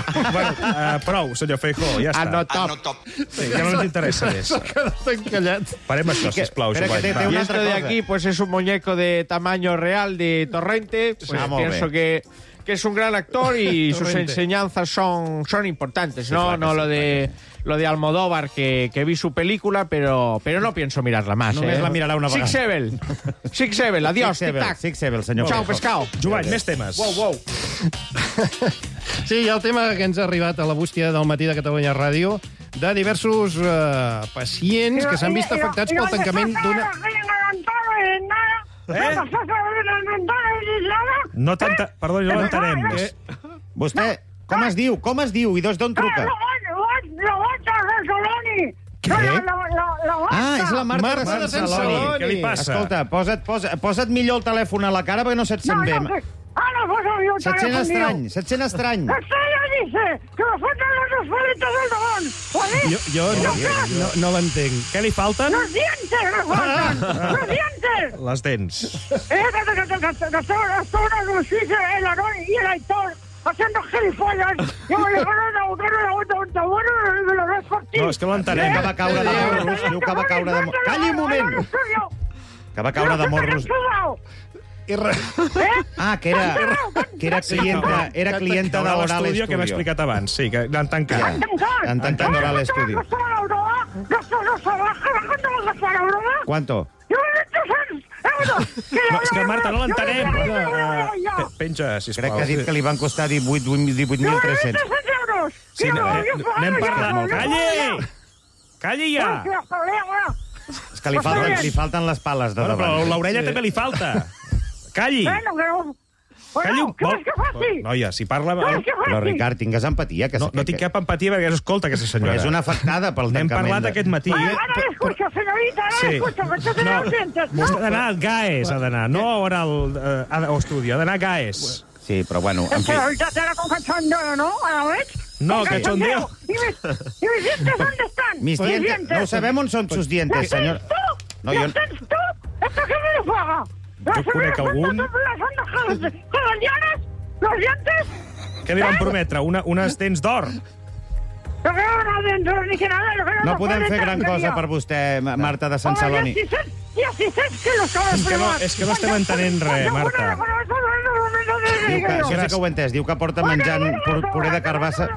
Prou, senyor Feijóo, ja està. I'm not top. Sí, ja no ens interessa més. S'ha quedat encallat. Parem això, sisplau. Y esto de aquí, pues es un muñeco de tamaño real de Torrente. Pues pienso que es un gran actor y sus enseñanzas son importantes, ¿no? No lo de Almodóvar, que vi su película, pero no pienso mirarla más. Només la mirarà una vegada. Six Sebel, adiós, tic-tac. Six Sebel, senyor. Chao, pescado. Jovany, més temes. Wow. Sí, hi ha el tema que ens ha arribat a la bústia del matí de Catalunya Ràdio de diversos pacients que s'han vist afectats pel tancament d'una... No l'entenem. Vostè, com es diu? I d'on truca? És la Marta de Sant Celoni. Què li passa? Escolta, posa't millor el telèfon a la cara perquè no se't sent bé. Se't sent estrany. Estrella dice que me faltan los dos palitos del davant, ¿vale? Jo no l'entenc. Què li falten? Los dientes me faltan, los dientes. Les dents. Que son los Luis, el Aarón y el Aitor. haciendo gilipollas. Yo me llegaron a un bueno y me lo ves por ti. No, és que l'entenem. Que va caure de morros. Diu que va caure de morros. Calli un moment. Que va caure de morros. Ah, que era clienta de l'Oral Studio. Que m'ha explicat abans, sí, que l'han tancat. Han tancat l'Oral Studio. ¿Cuánto? No, és que, Marta, no l'entenem. Penja, sisplau. Crec que ha dit que li van costar 18.300. Sí, anem parlant. Calli ja! És que li falten les pales de davant. Però l'orella també li falta. Calli! Calli un poc. Noia, si parla... Però, Ricard, tingues empatia. No tinc cap empatia perquè escolta aquesta senyora. Però és una afectada pel tancament. N'hem parlat aquest matí. Ahora escucha, señorita, ahora escucha, que usted tiene los dientes. Vostè ha d'anar al GAES, ha d'anar, no a Oral Studio, ha d'anar a GAES. Sí, però bueno, en fi... Ahorita te la con cachondeo, ¿no? ¿A la vez? No, cachondeo. ¿Y mis dientes dónde están? Mis dientes. No sabem on són sus dientes, senyor. No, yo... ¿Esto qué me lo paga? Jo conec algun... ¿Los dientes? Què li van prometre? Unes dents d'or? No podem fer gran cosa per vostè, Marta de Sant Celoni. És que no estem entenent res, Marta. Jo sé que ho he entès. Diu que porta menjant puré de carbassa.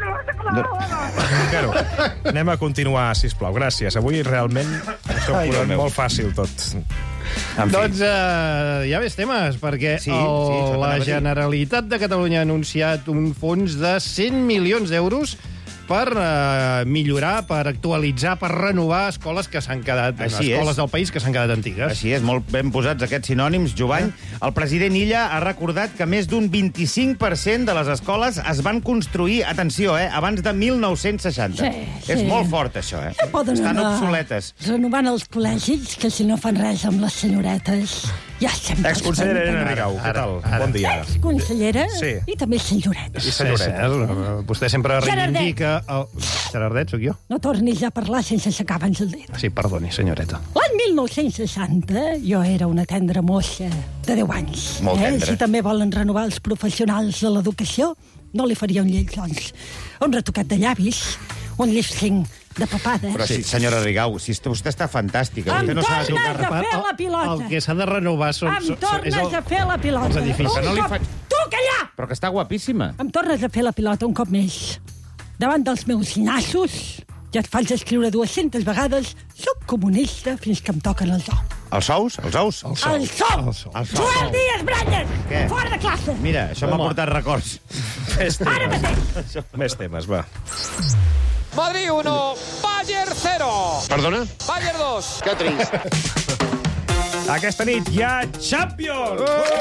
Anem a continuar, sisplau. Gràcies. Avui realment s'ho posat molt fàcil tot. Doncs hi ha més temes, perquè la Generalitat de Catalunya ha anunciat un fons de 100 milions d'euros per millorar, per actualitzar, per renovar escoles que s'han quedat, escoles del país que s'han quedat antigues. Així és, molt ben posats aquests sinònims, Jovany. El president Illa ha recordat que més d'un 25% de les escoles es van construir, atenció, abans de 1960. És molt fort, això, Estan obsoletes. Renovant els col·legis, que si no fan res amb les senyoretes... Ja estem... Exconsellera Elena Rigau, què tal? Bon dia. Exconsellera i també senyoreta. I senyoreta. Vostè sempre reivindica... Gerardet, sóc jo? No tornis a parlar sense aixecar abans el dit. Sí, perdoni, senyoreta. L'any 1960 jo era una tendra mossa de 10 anys. Molt tendra. Si també volen renovar els professionals de l'educació, no li faria un lleig, doncs. Un retocat de llavis, un lip-sync de papada. Però sí, senyora Rigau, si vostè està fantàstica. Em tornes a fer la pilota. El que s'ha de renovar Em tornes a fer la pilota. Els edificis. Tu, callar! Però que està guapíssima. Em tornes a fer la pilota un cop més. Davant dels meus nassos, ja et faig escriure 200 vegades soc comunista fins que em toquen els ous. Els ous? Els ous? Els ous! Joel Díaz Brañas! Fora de classe! Mira, això m'ha portat records. Ara mateix! Més temes, va. Madrid 1, Bayern 0. Perdona? Bayern 2. Que trist. Aquesta nit hi ha Champions!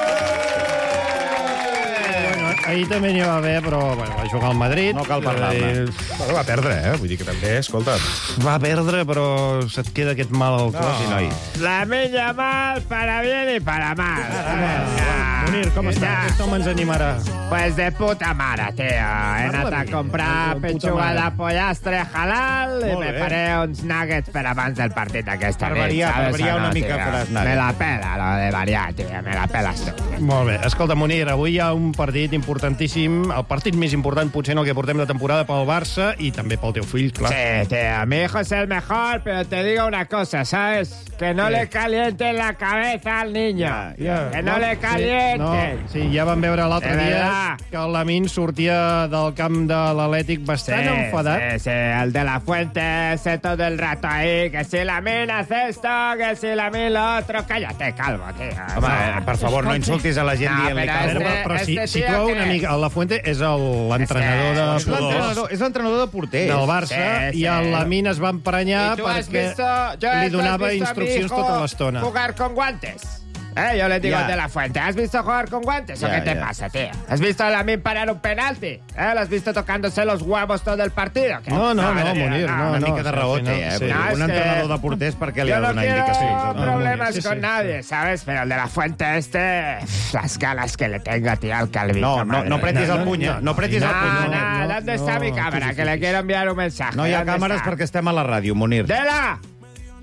Ahir també n'hi va haver, però va jugar al Madrid. No cal parlar-ne. Va perdre, Vull dir que també, escolta... Va perdre, però se't queda aquest mal al cos. Sí, noi. La milla mal, para bien y para mal. Munir, com està? Aquest home ens animarà. Pues de puta mare, tío. He anat a comprar pechuga de pollastre halal i me faré uns nuggets per abans del partit aquesta nit. Per variar una mica per els nuggets. Me la pela, lo de variar, tío. Me la pelas tu. Molt bé. Escolta, Munir, avui hi ha un partit importantíssim, el partit més important potser en el que portem de temporada pel Barça i també pel teu fill, clar. Sí, tío, mi hijo es el mejor, pero te digo una cosa, ¿sabes? Que no le calienten la cabeza al niño. Que no le calienten. Sí, ja vam veure l'altre dia que el Lamine sortia del camp de l'Atlètic bastant enfadat. Sí, el de la Fuente, ese todo el rato ahí, que si Lamine hace esto, que si Lamine lo otro. Cállate, calvo, tío. Home, per favor, no insultis a la gent dient-li calvo. Però situa una mica... La Fuente és l'entrenador de... És l'entrenador de porters. Del Barça, i el Lamine es va emprenyar perquè li donava instruccions tota l'estona. Jugar con guantes. Yo le digo de la Fuente, ¿has visto jugar con guantes o qué te pasa, tío? ¿Has visto a Lamine parar un penalti? ¿Lo has visto tocándose los huevos todo el partido? No, Munir, no. Una mica de raó té, un entrenador de porters perquè li ha de donar indicacions. Yo no quiero problemas con nadie, ¿sabes? Pero el de la Fuente las ganas que le tenga, tío, al Calvito. No pretis el puny, no pretis el puny. ¿Dónde está mi cámara? Que le quiero enviar un mensaje. No hi ha càmeres perquè estem a la ràdio, Munir. ¡Dela!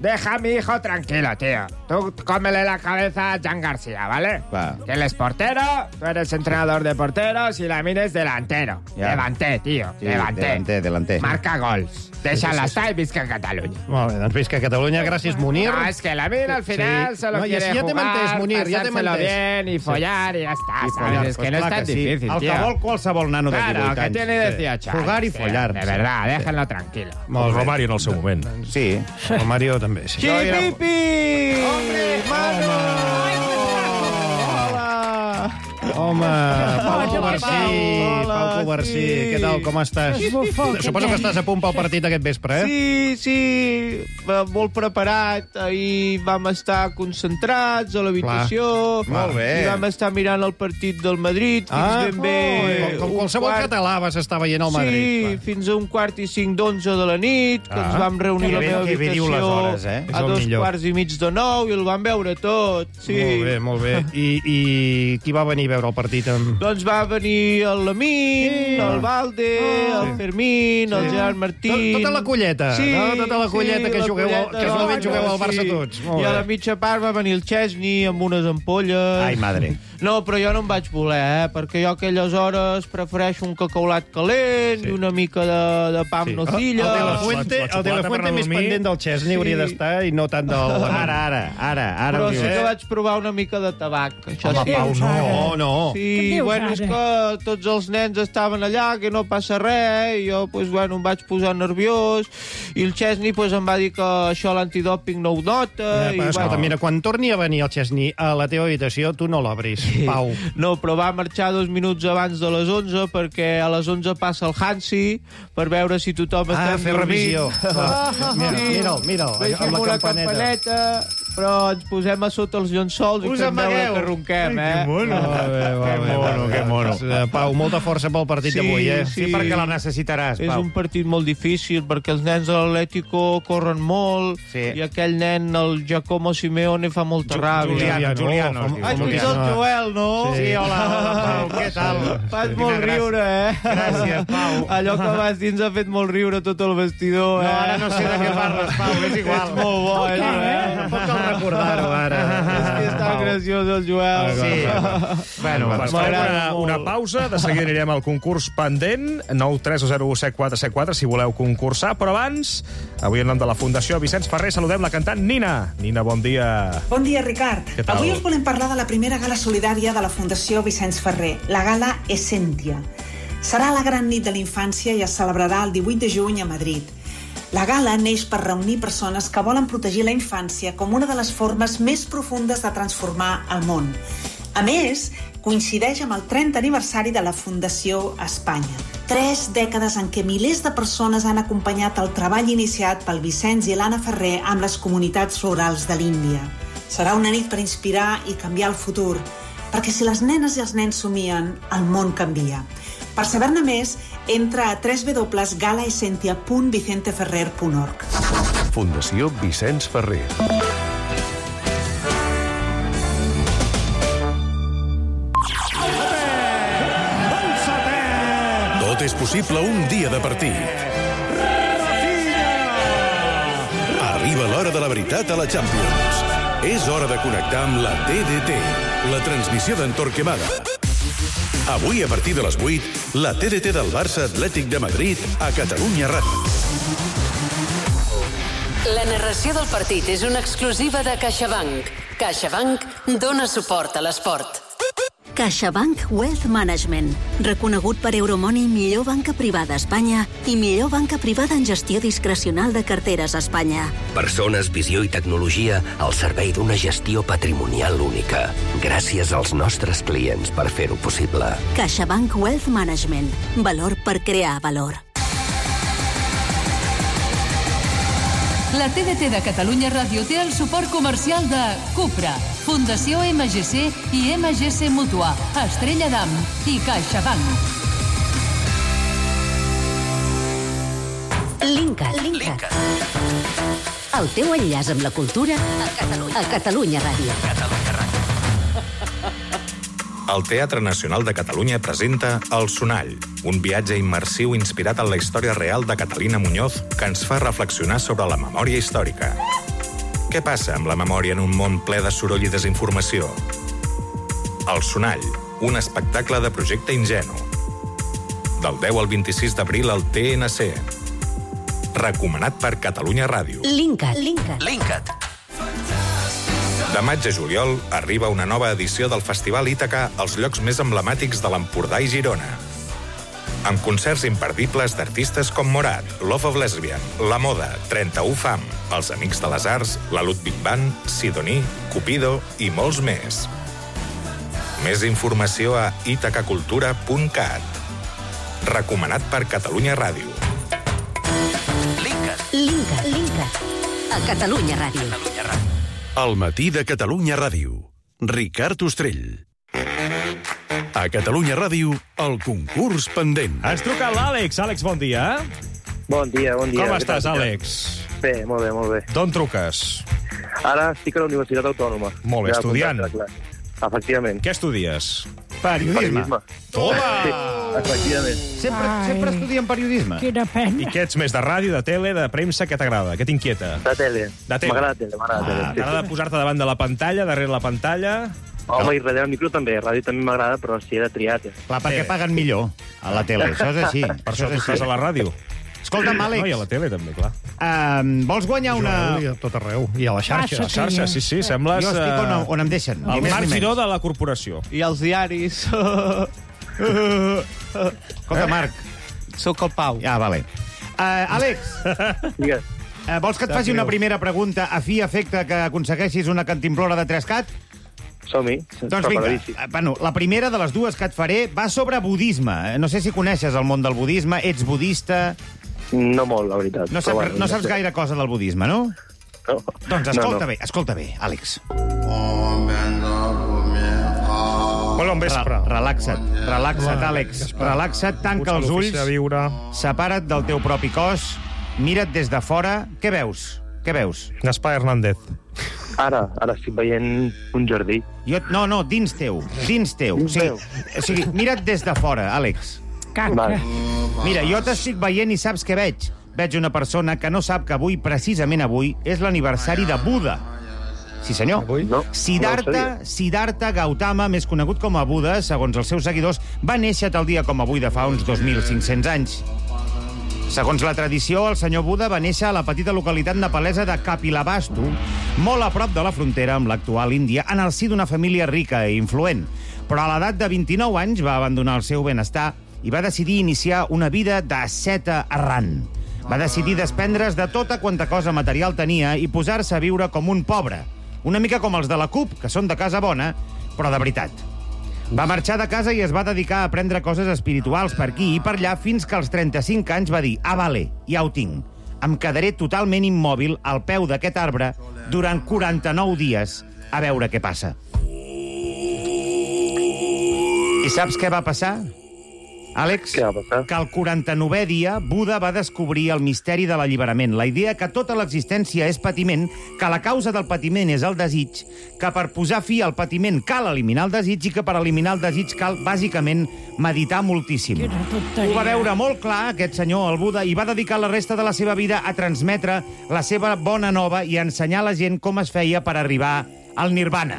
deja a mi hijo tranquilo, tío. Tú cómele la cabeza a Jan García, ¿vale? Que él es portero, tú eres entrenador de porteros y Lamine es delantero. Levanté, tío, levanté. Marca gols. Deixa-la estar i visca Catalunya. Molt bé, doncs visca Catalunya. Gràcies, Munir. No, es que Lamine al final se lo quiere ja t'he entès, Munir, ja t'he pasárselo entès. bien y follar y ya está, ¿sabes? Es que no es tan difícil, tío. El que vol qualsevol nano de 18 anys. Claro, que tiene 18 años. Jugar y follar. De verdad, déjenlo tranquilo. El Romario en el seu moment. Sí. El Romario també, sí. ¡Chipipi! ¡Hombre, mano! Home, Pau Covarsí, què tal, com estàs? Suposo que estàs a punt pel partit aquest vespre, eh? Sí, molt preparat. Ahir vam estar concentrats a l'habitació. Molt bé. I vam estar mirant el partit del Madrid fins ben bé... Com qualsevol català vas estar veient el Madrid. Sí, fins a 1:45 de la nit, que ens vam reunir a la meva habitació a 2:15 i el vam veure tot. Molt bé. I qui va venir a veure el partit? Doncs va venir el Lamine, el Valde, el Fermín, el Gerard Martín... Tota la colleta, no? Tota la colleta que solament jugueu al Barça tots. I a la mitja part va venir el Chesney amb unes ampolles... Ai, madre. No, però jo no em vaig voler, perquè jo a aquelles hores prefereixo un cacaulat calent i una mica de pa amb nocilla. El De La Fuente més pendent del Chesney hauria d'estar i no tant del... Ara. Però sí que vaig provar una mica de tabac. Home, Pau, no. Sí, bueno, és que tots els nens estaven allà, que no passa res, i jo, pues, bueno, em vaig posar nerviós, i el Chesney, pues, em va dir que això l'antidòping no ho nota... Escolta, mira, quan torni a venir el Chesney a la teva habitació, tu no l'obris, Pau. No, però va marxar 2 minuts abans de les 11, perquè a les 11 passa el Hansi, per veure si tothom està fer revisió. Mira'l, amb la campaneta. Però ens posem a sota els llençols i fem veure que ronquem, Que mono. Pau, molta força pel partit d'avui, eh? Sí, perquè la necessitaràs, Pau. És un partit molt difícil, perquè els nens de l'Atlético corren molt, i aquell nen, el Giacomo Simeone, fa molta ràbia. Juliano. Ah, tu ets el Joel, no? Sí, hola, Pau, què tal? Fas molt riure, eh? Gràcies, Pau. Allò que vas dir ens ha fet molt riure tot el vestidor, eh? No, ara no sé de què parles, Pau, és igual. Ets molt bo, No pot cal recordar-ho, ara. És que és tan graciós, el Joel. Sí. Bueno, farem una pausa, de seguida anirem al concurs pendent, 930174474, si voleu concursar, però abans, avui en nom de la Fundació Vicenç Ferrer, saludem la cantant Nina. Nina, bon dia. Bon dia, Ricard. Què tal? Avui us volem parlar de la primera gala solidària de la Fundació Vicenç Ferrer, la gala Essentia. Serà la gran nit de la infància i es celebrarà el 18 de juny a Madrid. La gala neix per reunir persones que volen protegir la infància com una de les formes més profundes de transformar el món. A més, coincideix amb el 30 aniversari de la Fundació Espanya. 3 dècades en què milers de persones han acompanyat el treball iniciat pel Vicenç i l'Anna Ferrer amb les comunitats rurals de l'Índia. Serà una nit per inspirar i canviar el futur, perquè si les nenes i els nens somien, el món canvia. Per saber-ne més, entra a www.galaessentia.vicenteferrer.org. Fundació Vicenç Ferrer. Tot és possible un dia de partit. Arriba l'hora de la veritat a la Champions. És hora de connectar amb la TDT, la transmissió d'en Torquemada. Avui, a partir de les 8, la TDT del Barça Atlètic de Madrid a Catalunya Ràdio. La narració del partit és una exclusiva de CaixaBank. CaixaBank dona suport a l'esport. CaixaBank Wealth Management, reconegut per Euromoney millor banca privada a Espanya i millor banca privada en gestió discrecional de carteres a Espanya. Persones, visió i tecnologia al servei d'una gestió patrimonial única. Gràcies als nostres clients per fer-ho possible. CaixaBank Wealth Management, valor per crear valor. La TDT de Catalunya Ràdio té el suport comercial de Cupra, Fundació MGC i MGC Mútua, Estrella d'Am i CaixaBank. Linkat. El teu enllaç amb la cultura a Catalunya Ràdio. El Teatre Nacional de Catalunya presenta El Sonall, un viatge immersiu inspirat en la història real de Catalina Muñoz que ens fa reflexionar sobre la memòria històrica. Què passa amb la memòria en un món ple de soroll i desinformació? El Sonall, un espectacle de projecte ingenu. Del 10 al 26 d'abril al TNC. Recomanat per Catalunya Ràdio. Linkat. De maig a juliol arriba una nova edició del Festival Ítaca als llocs més emblemàtics de l'Empordà i Girona. Amb concerts imperdibles d'artistes com Morat, Love of Lesbian, La Moda, 31 Fam, Els Amics de les Arts, la Ludwig Band, Sidoní, Cupido i molts més. Més informació a itacacultura.cat. Recomanat per Catalunya Ràdio. Linkat. A Catalunya Ràdio. El matí de Catalunya Ràdio. Ricard Ostrell. A Catalunya Ràdio, el concurs pendent. Ens truca l'Àlex. Àlex, bon dia. Bon dia. Com estàs, Àlex? Bé, molt bé. D'on truques? Ara estic a la Universitat Autònoma. Molt bé, estudiant. Efectivament. Què estudies? Periodisme. Toma! Sí, efectivament. Sempre estudien periodisme. Quina pena. I què ets més, de ràdio, de tele, de premsa? Què t'agrada? Què t'inquieta? De tele. M'agrada tele. T'agrada posar-te davant de la pantalla, darrere la pantalla? Home, i darrere el micro també. Ràdio també m'agrada, però si he de triar... Clar, perquè paguen millor a la tele. Això és així. Per això estàs a la ràdio. Escolta'm, Àlex. No, i a la tele també, clar. Vols guanyar una... I a tot arreu. I a la xarxa. A la xarxa, sí, sembles... Jo estic on em deixen. El Marc Giró de la corporació. I els diaris. Escolta, Marc. Soc el Pau. Ja, vale. Àlex. Digues. Vols que et faci una primera pregunta a fi i efecte que aconsegueixis una cantimplora de 3cat? Som-hi. Doncs vinga, la primera de les dues que et faré va sobre budisme. No sé si coneixes el món del budisme, ets budista... No molt, la veritat. No saps gaire cosa del budisme, no? No. Doncs escolta bé, Àlex. Bon vespre. Relaxa't, Àlex. Relaxa't, tanca els ulls, separa't del teu propi cos, mira't des de fora. Què veus? Gaspar Hernández. Ara estic veient un jardí. No, dins teu. O sigui, mira't des de fora, Àlex. Vale. Mira, jo t'estic veient i saps què veig? Veig una persona que no sap que avui, precisament avui, és l'aniversari de Buda. Sí, senyor. No, Siddhartha Gautama, més conegut com a Buda, segons els seus seguidors, va néixer tal dia com avui de fa uns 2.500 anys. Segons la tradició, el senyor Buda va néixer a la petita localitat nepalesa de Kapilavastu, molt a prop de la frontera amb l'actual Índia, en el si d'una família rica i influent. Però a l'edat de 29 anys va abandonar el seu benestar i va decidir iniciar una vida d'asceta errant. Va decidir desprendre's de tota quanta cosa material tenia i posar-se a viure com un pobre. Una mica com els de la CUP, que són de casa bona, però de veritat. Va marxar de casa i es va dedicar a aprendre coses espirituals per aquí i per allà fins que als 35 anys va dir vale, ja ho tinc. Em quedaré totalment immòbil al peu d'aquest arbre durant 49 dies a veure què passa. I saps què va passar? Àlex, què va passar? Que al 49è dia Buda va descobrir el misteri de l'alliberament, la idea que tota l'existència és patiment, que la causa del patiment és el desig, que per posar fi al patiment cal eliminar el desig i que per eliminar el desig cal, bàsicament, meditar moltíssim. Ho va veure molt clar, aquest senyor, el Buda, i va dedicar la resta de la seva vida a transmetre la seva bona nova i a ensenyar a la gent com es feia per arribar al nirvana.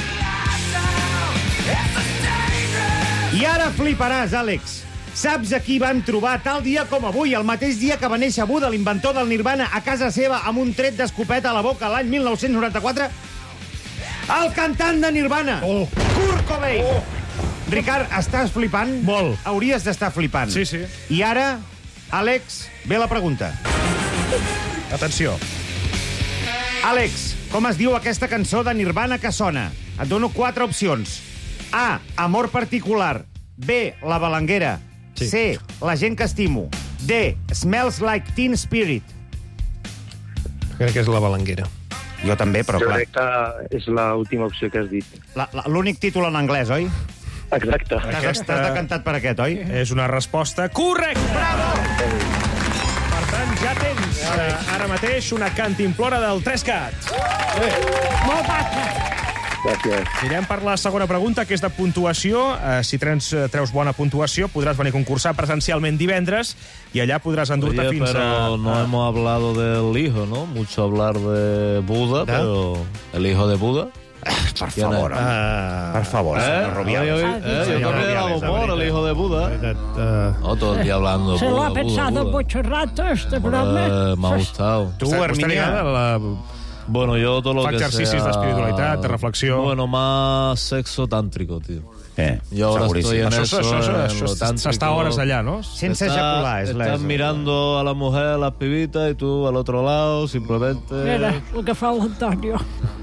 I ara fliparàs, Àlex. Saps a qui van trobar tal dia com avui, el mateix dia que va néixer Buda, l'inventor del Nirvana, a casa seva amb un tret d'escopeta a la boca l'any 1994? El cantant de Nirvana, Kurt Cobain. Ricard, estàs flipant? Molt. Hauries d'estar flipant. Sí. I ara, Àlex, ve la pregunta. Atenció. Àlex, com es diu aquesta cançó de Nirvana que sona? Et dono 4 opcions. A, amor particular. B, la balanguera. Sí. C, la gent que estimo. D, smells like Teen Spirit. Crec que és la balanguera. Jo també, però jo clar. crec que és l'última opció que has dit. L'únic títol en anglès, oi? Exacte. T'has decantat per aquest, oi? És una resposta correcta. Bravo! Per tant, ja tens ara mateix una cantimplora del 3CAT. Molt maca. Gràcies. Mirem per la segona pregunta, que és de puntuació. Si treus bona puntuació, podràs venir a concursar presencialment divendres i allà podràs endur-te fins a... Pero no hemos hablado del hijo, ¿no? Mucho hablar de Buda, pero el hijo de Buda... Per favor, señor Rubiales. Yo también era humor, el hijo de Buda. No, todo el día hablando. Se lo ha pensado mucho rato este programa. Me ha gustado. Tu, Hermínia? Bueno, yo todo lo que sea... Exercicis d'espiritualitat, de reflexió... Bueno, más sexo tántrico, tío. Yo ahora estoy en eso, s'està hores allà, ¿no? Sense ejacular. Estás mirando a la mujer, a las pibitas, y tú al otro lado, simplemente... Mira, lo que fa l'Antonio.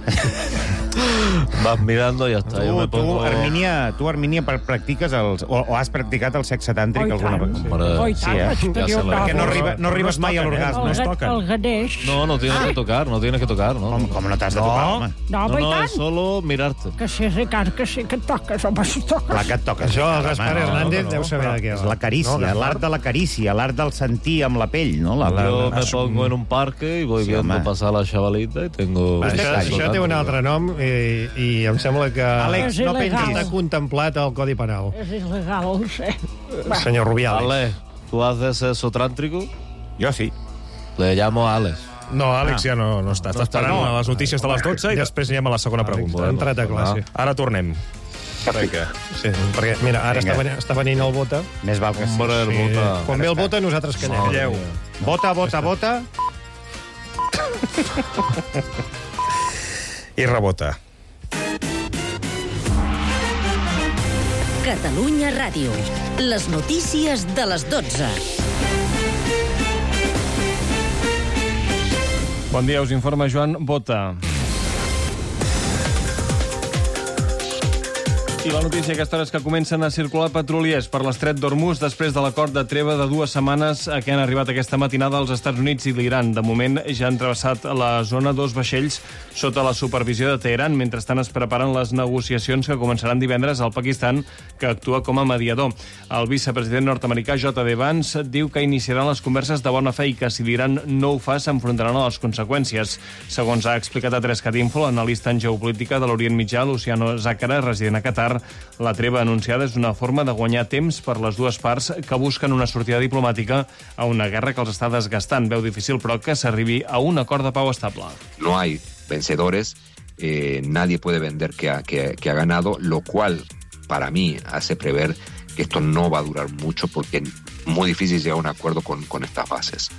Vas mirando i ja està. Tu, Hermínia, practiques o has practicat el sexe tàntric alguna vegada? Sí, perquè no arribes mai a l'orgasme. El ganeix. No tienes que tocar, no tienes que tocar. Com no t'has de tocar, home? No, es solo mirarte. Que sí, Ricard, que sí que et toques, home, si toques. Clar que et toques. Això, el Gaspar Hernández deu saber de què. És la carícia, l'art de la carícia, l'art del sentir amb la pell, no? Yo me pongo en un parque y voy viendo pasar la chavalita y tengo... Això té un altre nom i em sembla que... Àlex, no pensis. Està contemplat al Codi Penal. És il·legal, ho sé. Senyor Rubiales. Ale, ¿tú haces eso trántrico? Jo sí. Le llamo a Àlex. No, Àlex ja no està. Està esperant a les notícies de les 12 i després anem a la segona pregunta. Ha entrat a classe. Ara tornem. Sí, perquè, mira, ara està venint el Bota. Més val que sí. Quan ve el Bota, nosaltres callem. Bota. I rebota. Catalunya Ràdio. Les notícies de les 12. Bon dia, us informa Joan Bota. I la notícia a aquesta hora és que comencen a circular petroliers per l'estret d'Hormuz després de l'acord de treva de 2 setmanes a què han arribat aquesta matinada als Estats Units i l'Iran. De moment ja han travessat la zona 2 vaixells sota la supervisió de Teheran. Mentrestant es preparen les negociacions que començaran divendres al Pakistan, que actua com a mediador. El vicepresident nord-americà J.D. Vance diu que iniciaran les converses de bona fe i que si l'Iran no ho fa s'enfrontaran a les conseqüències. Segons ha explicat a 3cat Info, l'analista en geopolítica de l'Orient Mitjà, Luciano Zàcara, resident a Qatar, la treva anunciada és una forma de guanyar temps per les dues parts que busquen una sortida diplomàtica a una guerra que els està desgastant. Veu difícil, però, que s'arribi a un acord de pau estable. No hay vencedores, nadie puede vender que ha ganado, lo cual para mí hace prever que esto no va a durar mucho porque es muy difícil llegar a un acuerdo con estas bases.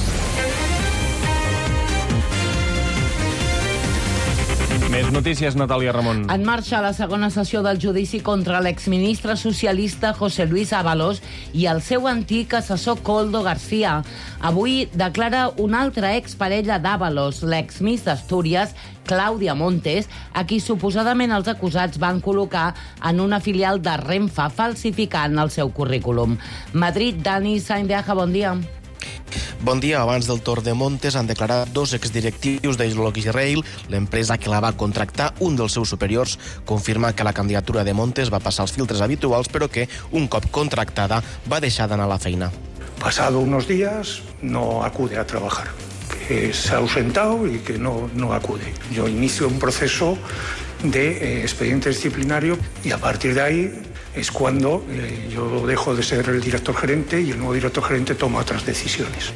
Més notícies, Natàlia Ramon. En marxa la segona sessió del judici contra l'exministre socialista José Luis Ábalos i el seu antic assessor Koldo García. Avui declara una altra exparella d'Ábalos, l'ex-miss d'Astúries, Clàudia Montes, a qui suposadament els acusats van col·locar en una filial de Renfe falsificant el seu currículum. Madrid, Dani Sainz de Aja, bon dia. Bon dia. Abans del torn de Montes han declarat 2 exdirectius d'Israel. L'empresa que la va contractar, un dels seus superiors, confirma que la candidatura de Montes va passar els filtres habituals, però que, un cop contractada, va deixar d'anar a la feina. Pasado unos días, no acude a trabajar. Que se ha ausentado y que no acude. Yo inicio un proceso de expediente disciplinario y a partir de ahí es cuando yo dejo de ser el director gerente y el nuevo director gerente toma otras decisiones.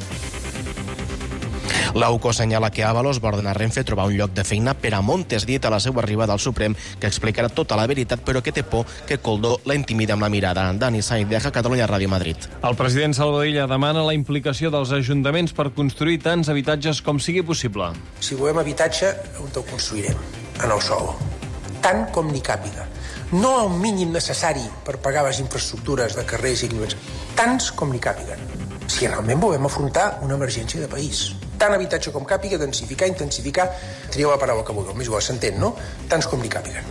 La UCO assenyala que Ábalos va ordenar a Renfe trobar un lloc de feina per a Montes, dit a la seva arribada al Suprem, que explicarà tota la veritat, però que té por que Koldo la intimida amb la mirada. Dani Sainz de Aja, Catalunya Ràdio, Madrid. El president Salvador demana la implicació dels ajuntaments per construir tants habitatges com sigui possible. Si volem habitatge, on ho construirem? En el sòl. Tant com n'hi càpiga. No el mínim necessari per pagar les infraestructures de carrers i equipaments, tants com n'hi càpiguen. Si realment volem afrontar una emergència de país. Tant habitatge com càpiga, intensificar, trieu la paraula que vulgueu, més igual s'entén, no? Tants com n'hi càpiguen.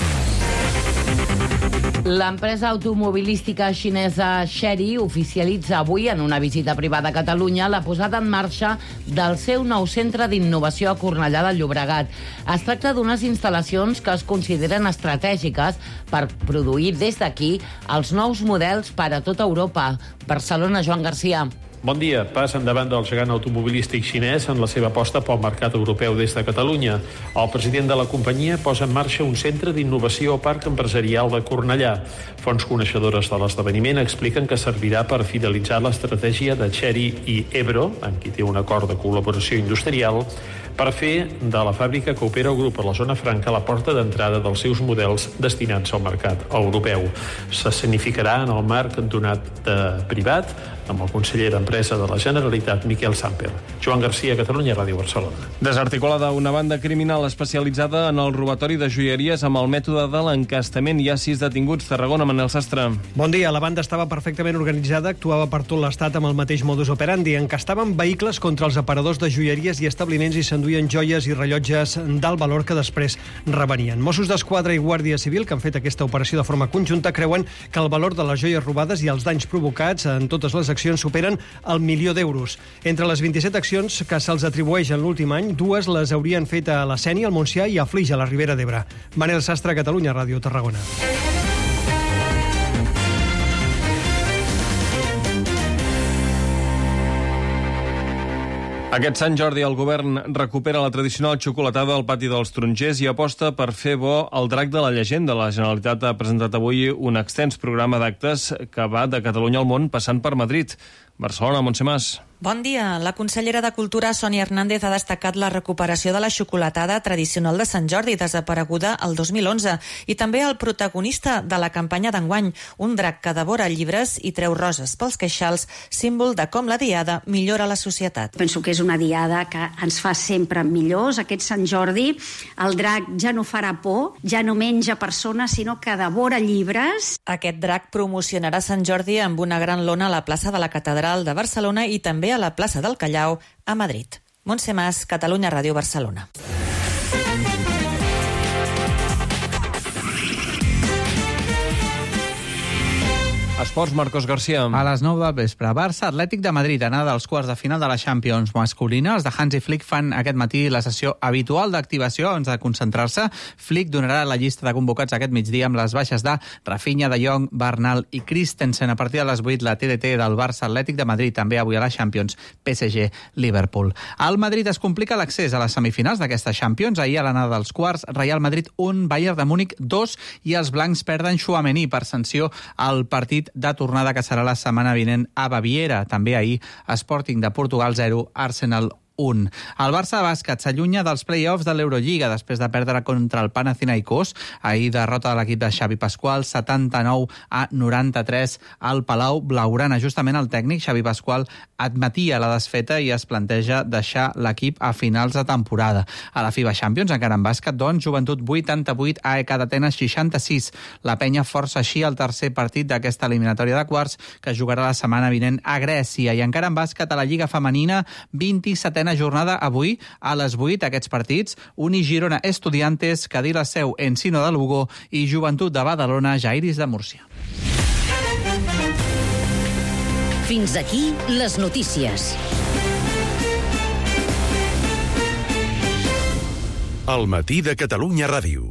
L'empresa automobilística xinesa Chery oficialitza avui, en una visita privada a Catalunya, la posada en marxa del seu nou centre d'innovació a Cornellà de Llobregat. Es tracta d'unes instal·lacions que es consideren estratègiques per produir des d'aquí els nous models per a tota Europa. Barcelona, Joan Garcia. Bon dia. Pas endavant del gegant automobilístic xinès en la seva aposta pel mercat europeu des de Catalunya. El president de la companyia posa en marxa un centre d'innovació al parc empresarial de Cornellà. Fonts coneixedores de l'esdeveniment expliquen que servirà per fidelitzar l'estratègia de Chery i Ebro, amb qui té un acord de col·laboració industrial, per fer de la fàbrica que opera el grup a la zona franca la porta d'entrada dels seus models destinats al mercat europeu. S'escenificarà en el marc donat de privat amb el conseller d'Empresa de la Generalitat, Miquel Samper. Joan Garcia, Catalunya Ràdio, Barcelona. Desarticulada una banda criminal especialitzada en el robatori de joieries amb el mètode de l'encastament. Hi ha 6 detinguts. Tarragona, Manel Sastre. Bon dia. La banda estava perfectament organitzada, actuava per tot l'estat amb el mateix modus operandi. Encastaven vehicles contra els aparadors de joieries i establiments i s'enduien joies i rellotges d'alt valor que després revenien. Mossos d'Esquadra i Guàrdia Civil, que han fet aquesta operació de forma conjunta, creuen que el valor de les joies robades i els danys provocats en totes les accions superen el 1.000.000 d'euros. Entre les 27 accions que se'ls atribueix en l'últim any, 2 les haurien fet a la Sénia, al Montsià i a Flix, a la Ribera d'Ebre. Manel Sastre, Catalunya Ràdio, Tarragona. Aquest Sant Jordi el govern recupera la tradicional xocolatada al pati dels Tarongers i aposta per fer bo el drac de la llegenda. La Generalitat ha presentat avui un extens programa d'actes que va de Catalunya al món passant per Madrid. Barcelona, Montse Mas. Bon dia. La consellera de Cultura, Sònia Hernández, ha destacat la recuperació de la xocolatada tradicional de Sant Jordi, desapareguda el 2011, i també el protagonista de la campanya d'enguany, un drac que devora llibres i treu roses pels queixals, símbol de com la diada millora la societat. Penso que és una diada que ens fa sempre millors. Aquest Sant Jordi, el drac ja no farà por, ja no menja persones, sinó que devora llibres. Aquest drac promocionarà Sant Jordi amb una gran lona a la plaça de la Catedral de Barcelona i també a la plaça del Callao, a Madrid. Montse Mas, Catalunya Ràdio, Barcelona. Esports, Marcos Garcia. A les 9 del vespre, Barça Atlètic de Madrid, anada dels quarts de final de la Champions masculina. Els de Hansi Flick fan aquest matí la sessió habitual d'activació abans de concentrar-se. Flick donarà la llista de convocats aquest migdia amb les baixes de Rafinha, De Jong, Bernal i Christensen. A partir de les 8, la TDT del Barça Atlètic de Madrid, també avui a la Champions, PSG, Liverpool. Al Madrid es complica l'accés a les semifinals d'aquesta Champions. Ahir a l'anada dels quarts, Real Madrid 1, Bayern de Múnich 2 i els blancs perden Tchouaméni per sanció al partit de tornada que serà la setmana vinent a Baviera. També ahir, Sporting de Portugal 0, Arsenal 1. El Barça de bàsquet s'allunya dels play-offs de l'Eurolliga després de perdre contra el Panathinaikos. Ahir derrota de l'equip de Xavi Pasqual 79-93 al Palau Blaugrana. Justament el tècnic Xavi Pasqual admetia la desfeta i es planteja deixar l'equip a finals de temporada. A la FIBA Champions, encara en bàsquet, doncs, Joventut 88, AEK d'Atenes 66. La penya força així el tercer partit d'aquesta eliminatòria de quarts que jugarà la setmana vinent a Grècia. I encara en bàsquet, a la Lliga Femenina, 27a jornada avui a les 8 aquests partits. Uni Girona Estudiantes, Cadí la Seu, Encino de Lugo i Joventut de Badalona, Jairis de Múrcia. Fins aquí les notícies. El matí de Catalunya Ràdio.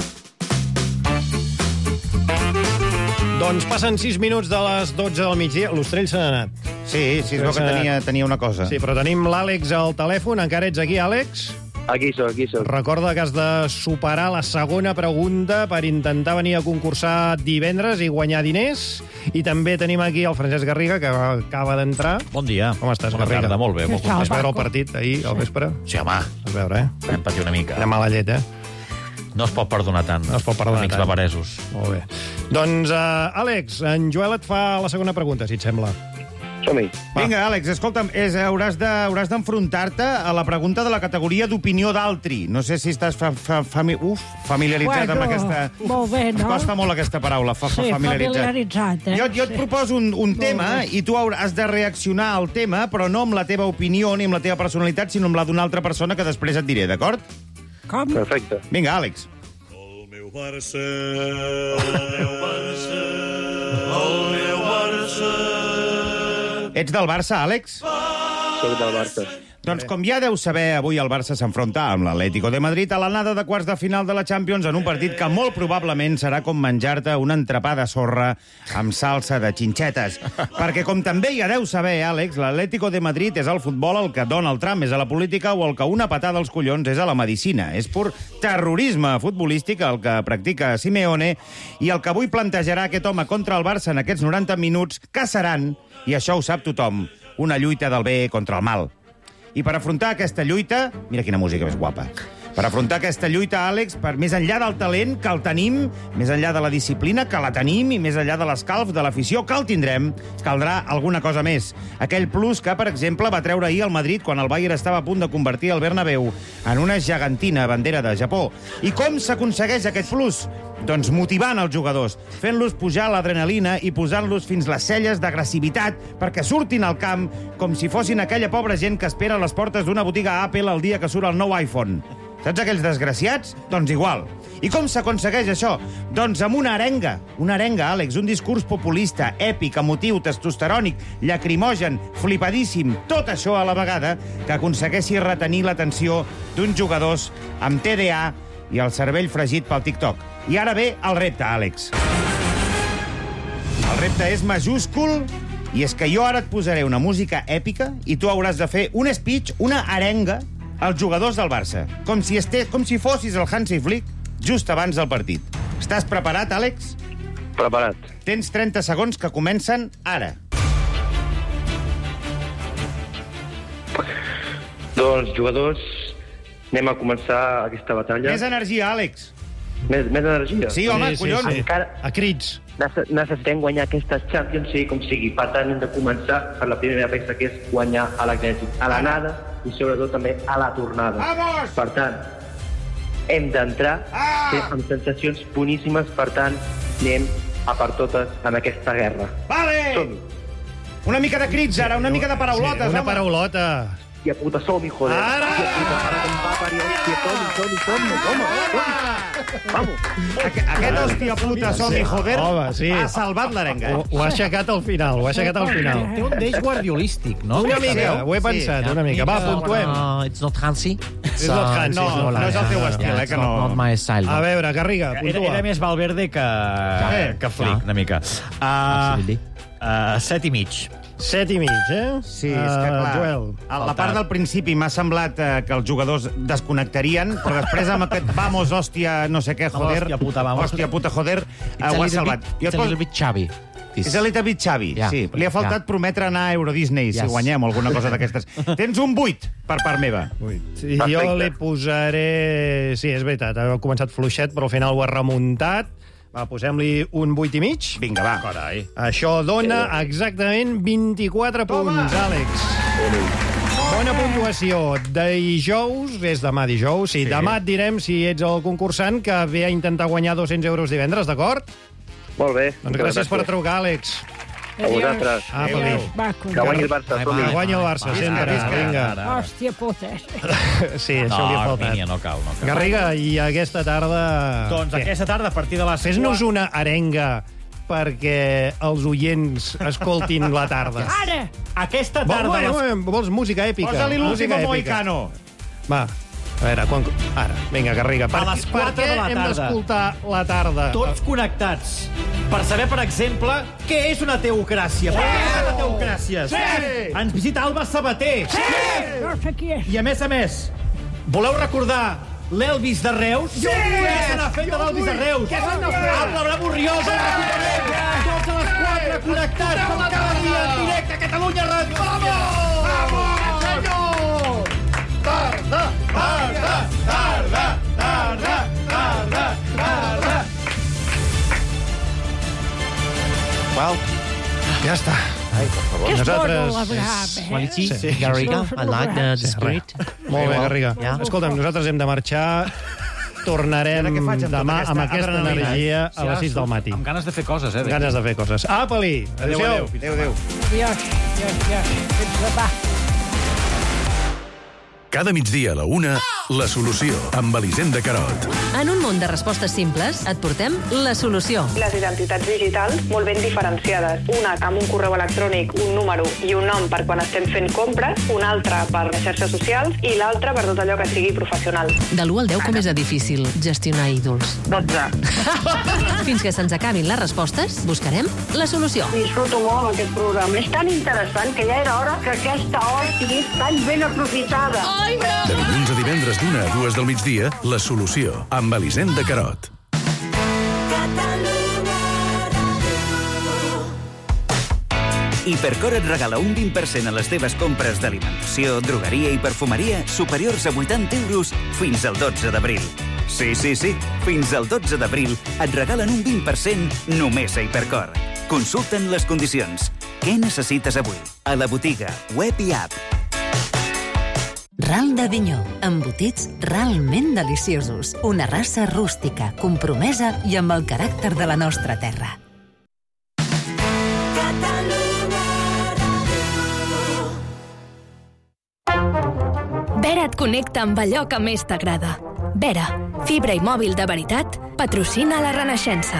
Doncs passen 6 minuts de les 12 del migdia. L'Ostrell se n'ha anat. Sí, es veu que tenia una cosa. Sí, però tenim l'Àlex al telèfon. Encara ets aquí, Àlex? Aquí soc. Recorda que has de superar la segona pregunta per intentar venir a concursar divendres i guanyar diners. I també tenim aquí el Francesc Garriga, que acaba d'entrar. Bon dia. Com estàs, Bona Garriga? tarda, molt bé. Vas veure el partit ahir, al vespre? Sí, home. Vas veure, Vam patir una mica. De mala llet, No es pot perdonar tant. No es pot perdonar Amics tant. bavaresos. Molt bé. Doncs, Àlex, en Joel et fa la segona pregunta, si et sembla. Som-hi. Vinga, Àlex, escolta'm, hauràs d'enfrontar-te a la pregunta de la categoria d'opinió d'altri. No sé si estàs familiaritzat amb aquesta... Molt bé, no? Em costa molt aquesta paraula, familiaritzat. Jo et proposo un tema i tu has de reaccionar al tema, però no amb la teva opinió ni amb la teva personalitat, sinó amb la d'una altra persona que després et diré, d'acord? Com? Perfecte. Vinga, Àlex. El meu Barça, el meu Barça. Ets del Barça, Àlex? Soc del Barça. Doncs com ja deu saber, avui el Barça s'enfronta amb l'Atlético de Madrid a l'anada de quarts de final de la Champions en un partit que molt probablement serà com menjar-te un entrepà de sorra amb salsa de xinxetes. Perquè com també ja deu saber, Àlex, l'Atlético de Madrid és al futbol el que Donald Trump és a la política o el que una patada als collons és a la medicina. És pur terrorisme futbolístic el que practica Simeone i el que avui plantejarà aquest home contra el Barça en aquests 90 minuts que seran, i això ho sap tothom, una lluita del bé contra el mal. I per afrontar aquesta lluita... Mira quina música més guapa. Per afrontar aquesta lluita, Àlex, per més enllà del talent, que el tenim, més enllà de la disciplina, que la tenim, i més enllà de l'escalf, de l'afició, que el tindrem, caldrà alguna cosa més. Aquell plus que, per exemple, va treure ahir el Madrid quan el Bayern estava a punt de convertir el Bernabéu en una gegantina bandera de Japó. I com s'aconsegueix aquest plus? Doncs motivant els jugadors, fent-los pujar l'adrenalina i posant-los fins les celles d'agressivitat perquè surtin al camp com si fossin aquella pobra gent que espera a les portes d'una botiga Apple el dia que surt el nou iPhone. Saps aquells desgraciats? Doncs igual. I com s'aconsegueix això? Doncs amb una arenga, Àlex, un discurs populista, èpic, emotiu, testosterònic, lacrimogen, flipadíssim, tot això a la vegada, que aconsegueixi retenir l'atenció d'uns jugadors amb TDA i el cervell fregit pel TikTok. I ara ve el repte, Àlex. El repte és majúscul i és que jo ara et posaré una música èpica i tu hauràs de fer un speech, una arenga, als jugadors del Barça. Com si fossis el Hansi Flick just abans del partit. Estàs preparat, Àlex? Preparat. Tens 30 segons que comencen ara. Doncs, jugadors, anem a començar aquesta batalla. Més energia, Àlex. Més energia? Sí, home, collons. Encara... A crits. Necessitem guanyar aquestes Champions, sigui com sigui. Per tant, hem de començar per la primera peça, que és guanyar a l'Atlètic. A l'anada i, sobretot, també a la tornada. Vamos! Per tant, hem d'entrar amb sensacions boníssimes. Per tant, anem a per totes en aquesta guerra. Vale! Som-hi. Una mica de crits, ara, una mica de paraulotes, sí, una home. paraulota. Hòstia puta, som-hi, joder. Ara! Hòstia puta, para com va parir. Hòstia, som-hi, home. Vamos. Aquest hòstia puta, som-hi, joder, home, sí. ha salvat l'arenga. Ho ha aixecat al final, Té un deix guardiolístic, no? Una mica, ho he pensat, una mica. Va, puntuem. It's not Hansi. It's not Hansi. No és el teu estil, que no. Not my style. A veure, Garriga, puntua. Era més Valverde que Flick, una mica. 7,5. 7,5, eh? Sí, és que clar, Joel. la part del principi m'ha semblat que els jugadors desconnectarien, però després amb aquest vamos, hòstia, no sé què, joder, hòstia puta, joder, ho ha salvat. It's a little bit Xavi. És a little bit Xavi, sí. Li ha faltat prometre anar a Euro Disney, si guanyem alguna cosa d'aquestes. Tens un 8 per part meva. Sí, jo li posaré... Sí, és veritat, ha començat fluixet, però al final ho ha remuntat. Va, posem-li un 8,5. Vinga, va. Carai. Això dona exactament 24 punts, Àlex. Bona puntuació. Dijous, és demà dijous, sí. Demà et direm si ets el concursant que ve a intentar guanyar 200 euros divendres, d'acord? Molt bé. Doncs gràcies per trucar, Àlex. A vosaltres. Que guanyi el Barça. Que guanyi el Barça, sempre. Vinga. Hòstia puta. Sí, això li ha faltat. No cal. Garriga, i aquesta tarda... Doncs aquesta tarda, a partir de les... Fes-nos una arenga perquè els oients escoltin la tarda. Ara! Aquesta tarda... Vols música èpica? Posa-li l'últim mohicano. Va. A veure, ara, vinga, Garriga. A les 4 de la tarda. Hem d'escoltar la tarda? Tots connectats. Per saber, per exemple, què és una teocràcia. Sí! Què és una teocràcia? Sí! Ens visita Alba Sabater. Sí! No sé qui és. I, a més, voleu recordar l'Elvis de Reus? Sí! Què se n'ha fet de l'Elvis de Reus? Què se n'ha fet? Amb l'Abraham Oriol, el recuperem. Tots a les 4 connectats, com cada dia, en directe a Catalunya Ràdio. Vamos! Vamos, senyor! Tarda! Tarda! Tarda! Tarda! Tarda! Tarda! Well, ja està. Ai, per favor. Quality, Garriga, I like the spirit. Molt bé, Garriga. Escolta'm, nosaltres hem de marxar. Tornarem demà amb aquesta energia a les 6 del matí. Amb ganes de fer coses, Amb ganes de fer coses. Apa-li! Adéu-siau. Adéu. Adiós. Fins demà. Cada migdia a la 1... La solució, amb Elisenda Carot. En un món de respostes simples, et portem la solució. Les identitats digitals molt ben diferenciades. Una amb un correu electrònic, un número i un nom per quan estem fent compres, una altra per les xarxes socials i l'altra per tot allò que sigui professional. De l'1 al 10, com és de difícil gestionar ídols? 12. Fins que se'ns acabin les respostes, buscarem la solució. Disfruto molt aquest programa. És tan interessant que ja era hora que aquesta hora sigui tan ben aprofitada. De dilluns a divendres d'1 a 2 del migdia, La Solució, amb Elisenda Carot. Hipercor et regala un 20% a les teves compres d'alimentació, drogueria i perfumeria superiors a 80 euros fins al 12 d'abril. Sí, fins al 12 d'abril et regalen un 20% només a Hipercor. Consulta'n les condicions. Què necessites avui? A la botiga, web i app. Ral d'Avinyó, embotits realment deliciosos. Una raça rústica, compromesa i amb el caràcter de la nostra terra. Vera et connecta amb allò que més t'agrada. Vera, fibra i mòbil de veritat, patrocina la Renaixença.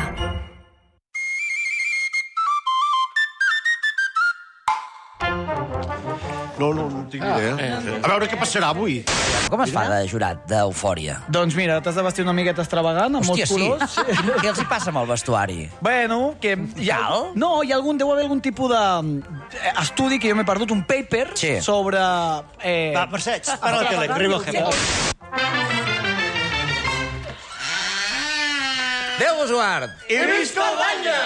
No tinc idea. A veure què passarà avui. Com es fa de jurat, d'eufòria? Doncs mira, t'has de vestir una miqueta extravagant, amb molts colors. Sí. Què els hi passa amb el vestuari? Bueno, que... No, hi ha deu haver algun tipus d'estudi que jo m'he perdut, un paper sobre... Va, Mercè, para la tele, que arriba el jefe. Adéu, Joan! I visca el batlle!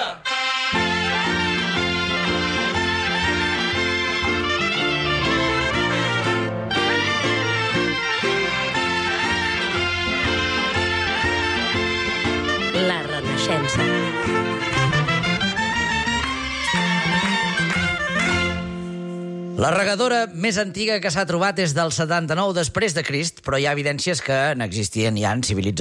La Renaixença. La regadora més antiga que s'ha trobat és del 79 després de Crist, però hi ha evidències que n'existien ja en civilitzacions